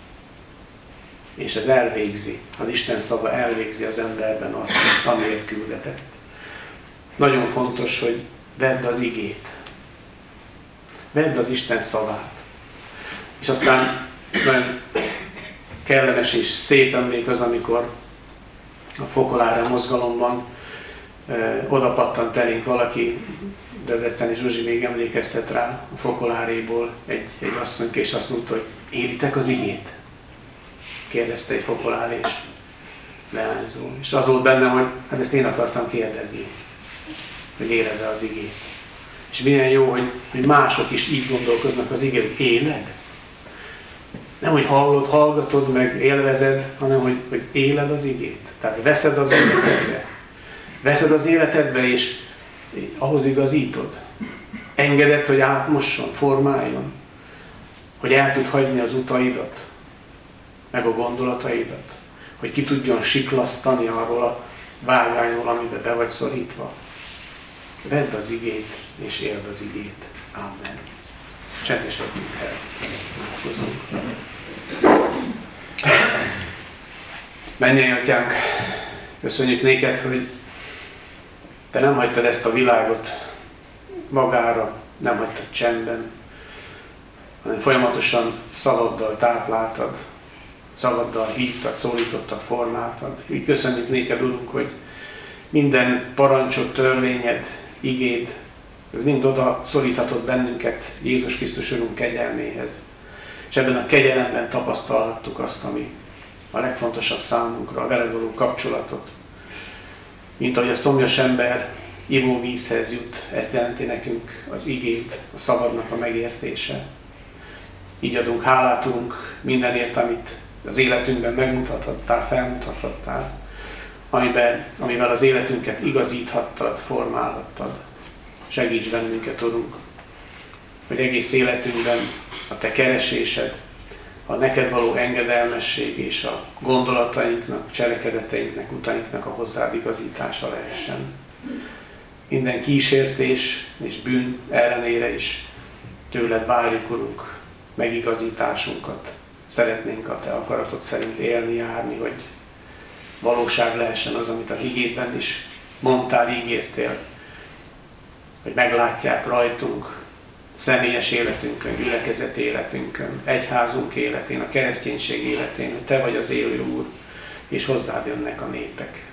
És ez elvégzi, az Isten szava elvégzi az emberben azt, amiért küldetett. Nagyon fontos, hogy vedd az igét. Vedd az Isten szavát. És aztán nagyon kellemes és szép emlék az, amikor a Fokolári mozgalomban oda pattant elénk valaki, Debreceni Zsuzsi még emlékeztet rá, a Fokoláréból egy asszonyk, és azt mondta, hogy éritek az igét? Kérdezte egy fokolárés leányzó. És az volt bennem, hogy hát ezt én akartam kérdezni, hogy éled-e az igét. És milyen jó, hogy mások is így gondolkoznak az igét, hogy éled. Nem, hogy hallod, hallgatod, meg élvezed, hanem hogy éled az igét. Tehát veszed az életedbe. Veszed az életedbe, és ahhoz igazítod. Engeded, hogy átmosson, formáljon. Hogy el tud hagyni az utaidat, meg a gondolataidat. Hogy ki tudjon siklasztani arról a vágányról, amiben be vagy szorítva. Vedd az igét, és éld az igét. Amen. Csendesedjünk el. Imádkozzunk. Mennyei Atyánk, köszönjük néked, hogy te nem hagytad ezt a világot magára, nem hagytad csendben, hanem folyamatosan szavaddal tápláltad, szavaddal hívtad, szólítottad, formáltad. Így köszönjük néked, Urunk, hogy minden parancsod, törvényed, igéd, ez mind oda szoríthatott bennünket Jézus Krisztus Urunk kegyelméhez. És ebben a kegyelemben tapasztalhattuk azt, ami a legfontosabb számunkra, a veled való kapcsolatot. Mint ahogy a szomjas ember ivóvízhez jut, ezt jelenti nekünk az igét, a szavadnak a megértése. Így adunk hálát, Urunk, mindenért, amit az életünkben megmutathattál, felmutathattál, amivel az életünket igazíthattad, formálhattad. Segíts bennünket, Urunk, hogy egész életünkben a te keresésed, a neked való engedelmesség és a gondolatainknak, cselekedeteinknek, utainknak a hozzád igazítása lehessen. Minden kísértés és bűn ellenére is tőled várjuk, Urunk, megigazításunkat. Szeretnénk a te akaratod szerint élni, járni, hogy valóság lehessen az, amit az igédben is mondtál, ígértél, hogy meglátják rajtunk, személyes életünkön, gyülekezet életünkön, egyházunk életén, a kereszténység életén, hogy te vagy az élő Úr, és hozzád jönnek a népek.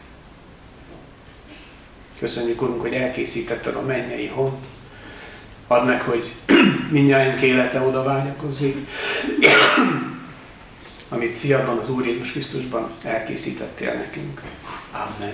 Köszönjük, Urunk, hogy elkészítetted a mennyei hont. Add meg, hogy mindnyájunk élete oda vágyakozzék, amit fiadban, az Úr Jézus Krisztusban elkészítettél nekünk. Amen.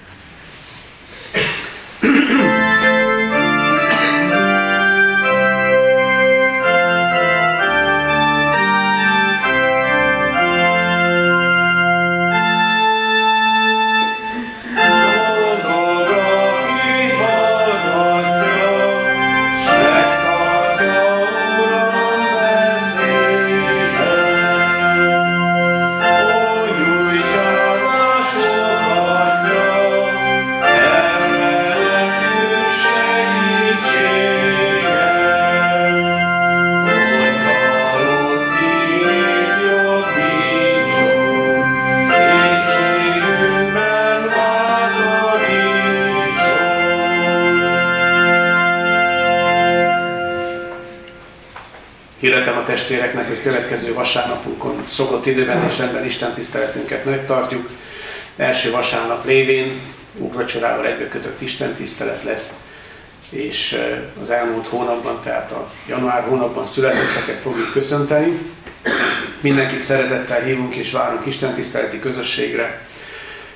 Hirdetem a testvéreknek, hogy következő vasárnapunkon szokott időben és rendben Isten tiszteletünket megtartjuk. Első vasárnap lévén úrvacsorával egybekötött Isten tisztelet lesz, és az elmúlt hónapban, tehát a január hónapban születetteket fogjuk köszönteni. Mindenkit szeretettel hívunk és várunk Isten tiszteleti közösségre.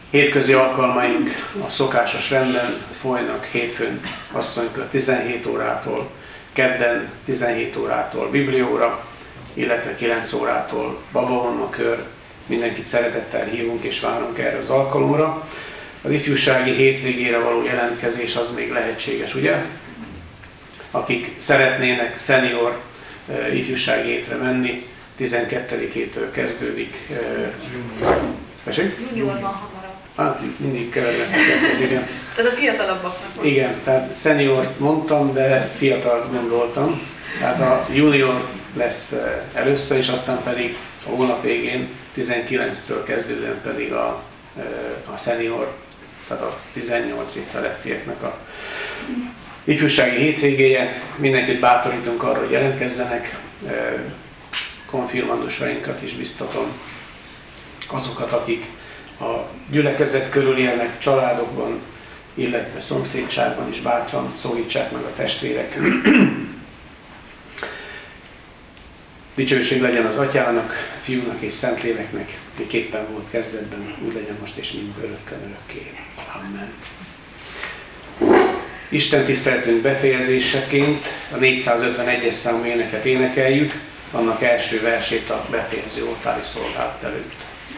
Hétközi alkalmaink a szokásos renden folynak: hétfőn asszonykör 17 órától, kedden 17 órától biblióra, illetve 9 órától babaholmakör. Mindenkit szeretettel hívunk és várunk erre az alkalomra. Az ifjúsági hétvégére való jelentkezés az még lehetséges, ugye? Akik szeretnének szenior ifjúsági hétre menni, 12-től kezdődik. Juniorban hamarabb. Mindig kevereztek el, igen. Tehát a fiatalabbaknak van. Igen, tehát szenior mondtam, de fiatal gondoltam. Tehát a junior lesz először, és aztán pedig a hónap végén 19-től kezdődően pedig a szenior, tehát a 18 év felettieknek a ifjúsági hétvégéje. Mindenkit bátorítunk arra, hogy jelentkezzenek. Konfirmandusainkat is biztatom, azokat, akik a gyülekezet körül élnek, családokban, illetve szomszédságban is bátran szólítsák meg a testvérek. Dicsőség legyen az Atyának, Fiúnak és Szentléleknek, miképpen volt kezdetben, úgy legyen most és mind örökkön örökké. Amen. Isten tiszteletünk befejezéseként a 451-es számú éneket énekeljük, annak első versét a befejező oltári szolgálat előtt.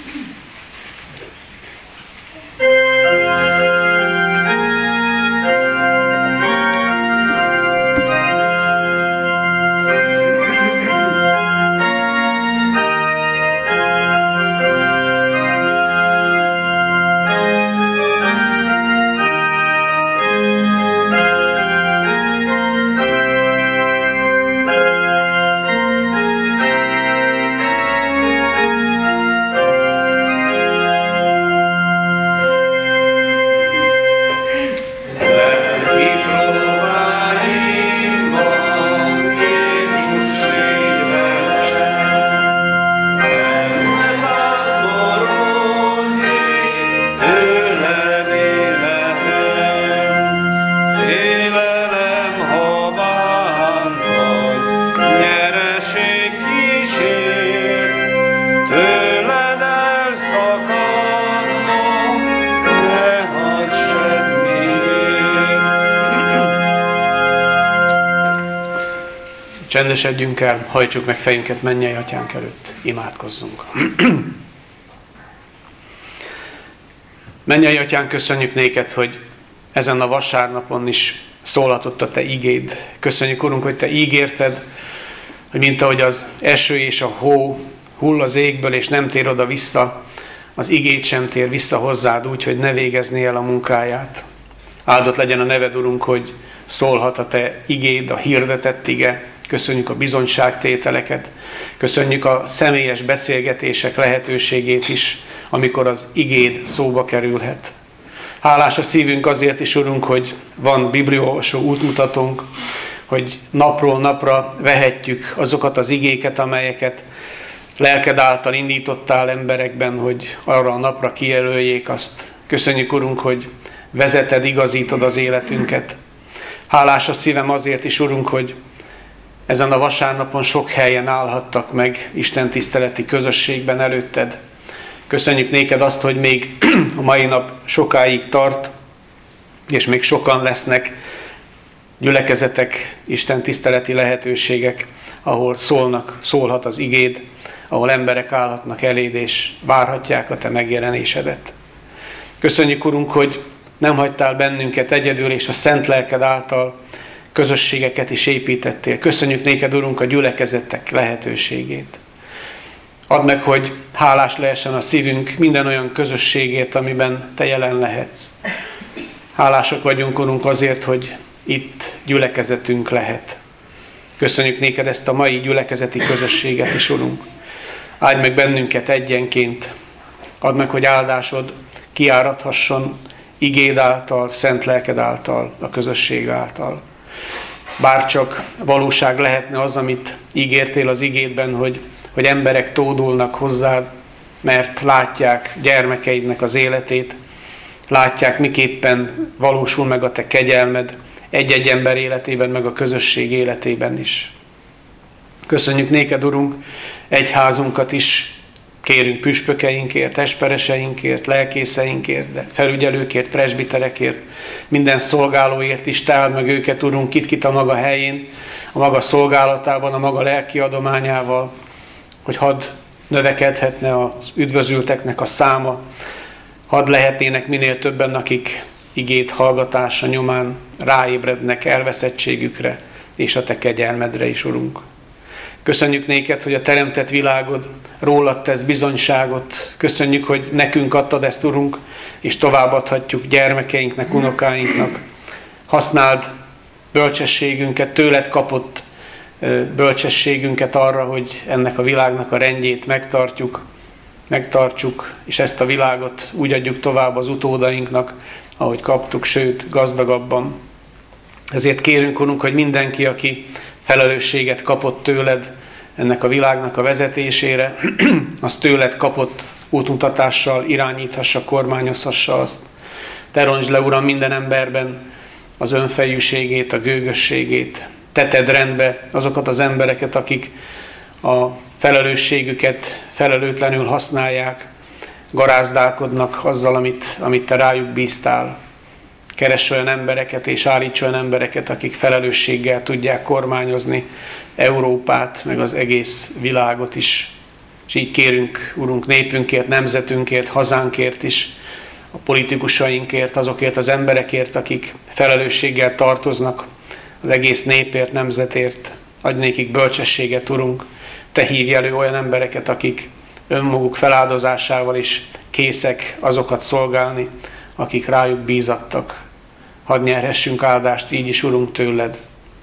Csendesedjünk el, hajtsuk meg fejünket mennyei Atyánk előtt, imádkozzunk. Mennyei Atyánk, köszönjük néked, hogy ezen a vasárnapon is szólhatott a Te igéd. Köszönjük, Urunk, hogy Te ígérted, hogy mint ahogy az eső és a hó hull az égből és nem tér oda vissza, az igéd sem tér vissza hozzád úgy, hogy ne végezné el a munkáját. Áldott legyen a neved, Urunk, hogy szólhat a Te igéd, a hirdetett ige. Köszönjük a bizonyságtételeket, köszönjük a személyes beszélgetések lehetőségét is, amikor az igéd szóba kerülhet. Hálás a szívünk azért is, Urunk, hogy van bibliaolvasó útmutatónk, hogy napról napra vehetjük azokat az igéket, amelyeket lelked által indítottál emberekben, hogy arra a napra kijelöljék azt. Köszönjük, Urunk, hogy vezeted, igazítod az életünket. Hálás a szívem azért is, Urunk, hogy ezen a vasárnapon sok helyen állhattak meg Isten tiszteleti közösségben előtted. Köszönjük néked azt, hogy még a mai nap sokáig tart, és még sokan lesznek gyülekezetek, Isten tiszteleti lehetőségek, ahol szólhat az igéd, ahol emberek állhatnak eléd, és várhatják a Te megjelenésedet. Köszönjük, Urunk, hogy nem hagytál bennünket egyedül, és a szent lelked által közösségeket is építettél. Köszönjük néked, Urunk, a gyülekezetek lehetőségét. Add meg, hogy hálás lehessen a szívünk minden olyan közösségért, amiben Te jelen lehetsz. Hálásak vagyunk, Urunk, azért, hogy itt gyülekezetünk lehet. Köszönjük néked ezt a mai gyülekezeti közösséget is, Urunk. Áldj meg bennünket egyenként. Add meg, hogy áldásod kiáradhasson igéd által, szent lelked által, a közösség által. Bárcsak valóság lehetne az, amit ígértél az igédben, hogy emberek tódulnak hozzád, mert látják gyermekeidnek az életét, látják, miképpen valósul meg a Te kegyelmed egy-egy ember életében, meg a közösség életében is. Köszönjük néked, Urunk, egyházunkat is Kérünk püspökeinkért, espereseinkért, lelkészeinkért, de felügyelőkért, presbiterekért, minden szolgálóért is, te áld meg őket, Urunk, kit a maga helyén, a maga szolgálatában, a maga lelki adományával, hogy hadd növekedhetne az üdvözülteknek a száma, hadd lehetnének minél többen, akik igét hallgatása nyomán ráébrednek elveszettségükre és a te kegyelmedre is, Urunk. Köszönjük néked, hogy a teremtett világod rólad tesz bizonyságot. Köszönjük, hogy nekünk adtad ezt, Urunk, és továbbadhatjuk gyermekeinknek, unokáinknak. Használd bölcsességünket, tőled kapott bölcsességünket arra, hogy ennek a világnak a rendjét megtartsuk, és ezt a világot úgy adjuk tovább az utódainknak, ahogy kaptuk, sőt, gazdagabban. Ezért kérünk, Urunk, hogy mindenki, aki felelősséget kapott tőled ennek a világnak a vezetésére, az tőled kapott útmutatással irányíthassa, kormányozhassa azt. Te rontsd le, Uram, minden emberben az önfejűségét, a gőgösségét. Te tedd rendbe azokat az embereket, akik a felelősségüket felelőtlenül használják, garázdálkodnak azzal, amit te rájuk bíztál. Keress olyan embereket és állíts olyan embereket, akik felelősséggel tudják kormányozni Európát, meg az egész világot is. És így kérünk, Urunk, népünkért, nemzetünkért, hazánkért is, a politikusainkért, azokért az emberekért, akik felelősséggel tartoznak az egész népért, nemzetért. Adj nékik bölcsességet, Urunk. Te hívj elő olyan embereket, akik önmaguk feláldozásával is készek azokat szolgálni, akik rájuk bízattak. Hadd nyerhessünk áldást így is, Urunk, tőled.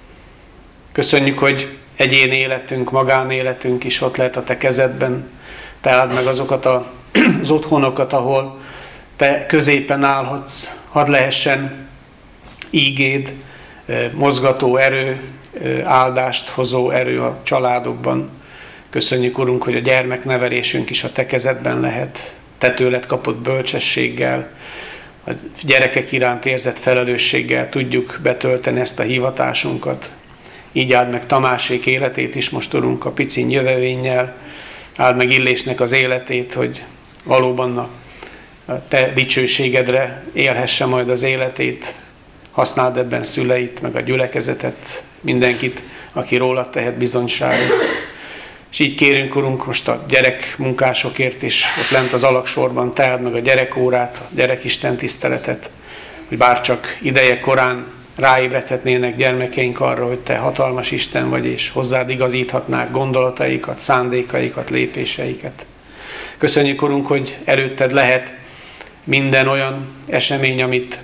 Köszönjük, hogy egyéni életünk, magánéletünk is ott lehet a te kezedben. Te áld meg azokat az otthonokat, ahol te középen állhatsz. Hadd lehessen ígéd, mozgató erő, áldást hozó erő a családokban. Köszönjük, Urunk, hogy a gyermeknevelésünk is a te kezedben lehet. Te tőled kapott bölcsességgel, a gyerekek iránt érzett felelősséggel tudjuk betölteni ezt a hivatásunkat. Így áld meg Tamásék életét is most, Urunk, a piciny jövevénnyel. Áld meg Illésnek az életét, hogy valóban a te dicsőségedre élhesse majd az életét. Használd ebben szüleit, meg a gyülekezetet, mindenkit, aki rólad tehet bizonyságot. És így kérünk, Urunk, most a gyerekmunkásokért is, ott lent az alagsorban, te áld meg a gyerekórát, a gyerekisten tiszteletet, hogy bárcsak ideje korán ráébredhetnének gyermekeink arra, hogy te hatalmas Isten vagy, és hozzád igazíthatnák gondolataikat, szándékaikat, lépéseiket. Köszönjük, Urunk, hogy előtted lehet minden olyan esemény, amit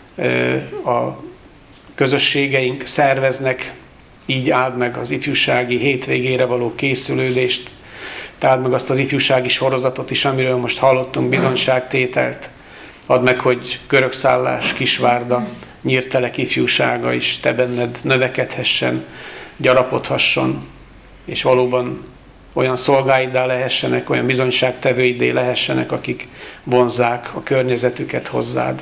a közösségeink szerveznek. Így áld meg az ifjúsági hétvégére való készülődést, áld meg azt az ifjúsági sorozatot is, amiről most hallottunk bizonyságtételt. Add meg, hogy Körökszállás, Kisvárda, Nyírtelek ifjúsága is te benned növekedhessen, gyarapodhasson, és valóban olyan szolgáiddá lehessenek, olyan bizonyságtevőiddé lehessenek, akik vonzzák a környezetüket hozzád.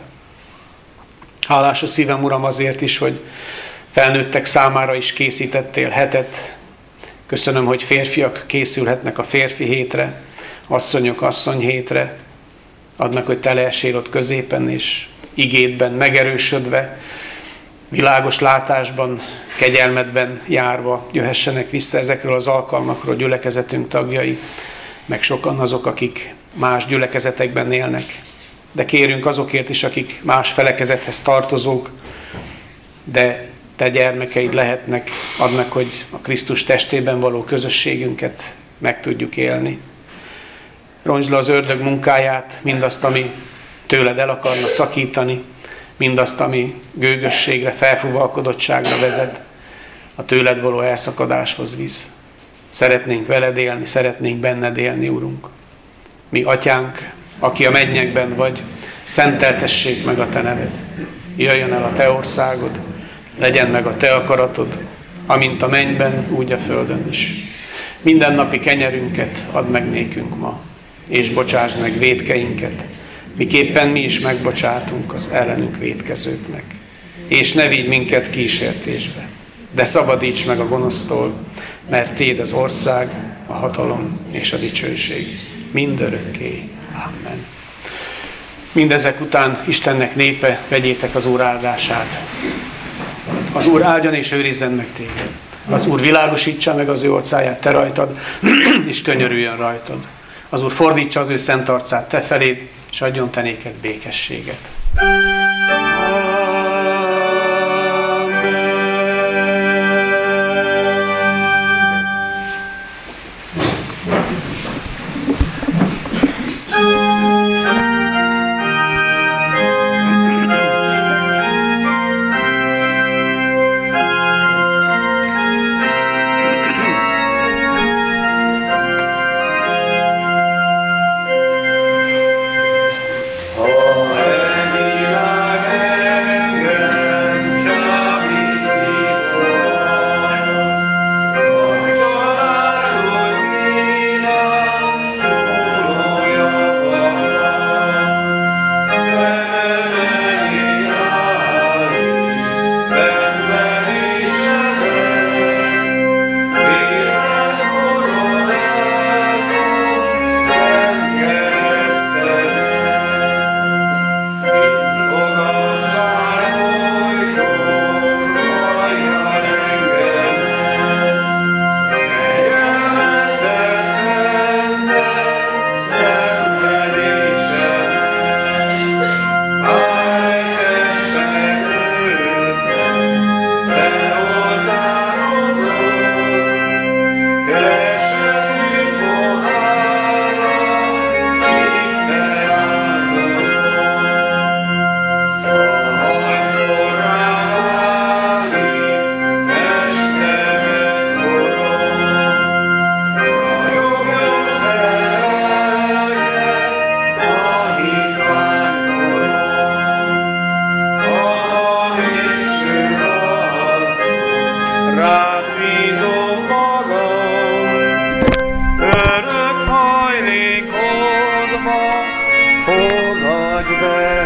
Hálás a szívem, Uram, azért is, hogy felnőttek számára is készítettél hetet. Köszönöm, hogy férfiak készülhetnek a férfi hétre, asszonyok asszony hétre. Add meg, hogy te lehessél ott középen, és igédben megerősödve, világos látásban, kegyelmedben járva jöhessenek vissza ezekről az alkalmakról gyülekezetünk tagjai, meg sokan azok, akik más gyülekezetekben élnek. De kérünk azokért is, akik más felekezethez tartozók, de te gyermekeid lehetnek, add meg, hogy a Krisztus testében való közösségünket meg tudjuk élni. Rontsd le az ördög munkáját, mindazt, ami tőled el akarna szakítani, mindazt, ami gőgösségre, felfúvalkodottságra vezet, a tőled való elszakadáshoz visz. Szeretnénk veled élni, szeretnénk benned élni, Urunk. Mi, Atyánk, aki a mennyekben vagy, szenteltessék meg a te neved. Jöjjön el a te országod, legyen meg a te akaratod, amint a mennyben, úgy a földön is. Mindennapi kenyerünket add meg nékünk ma, és bocsásd meg vétkeinket, miképpen mi is megbocsátunk az ellenünk vétkezőknek. És ne vigy minket kísértésbe, de szabadíts meg a gonosztól, mert tiéd az ország, a hatalom és a dicsőség mindörökké. Amen. Mindezek után Istennek népe, vegyétek az Úr áldását. Az Úr áldjon és őrizzen meg téged. Az Úr világosítsa meg az ő orcáját te rajtad, és könyörüljön rajtad. Az Úr fordítsa az ő szent arcát te feléd, és adjon te néked békességet. Fogadj be!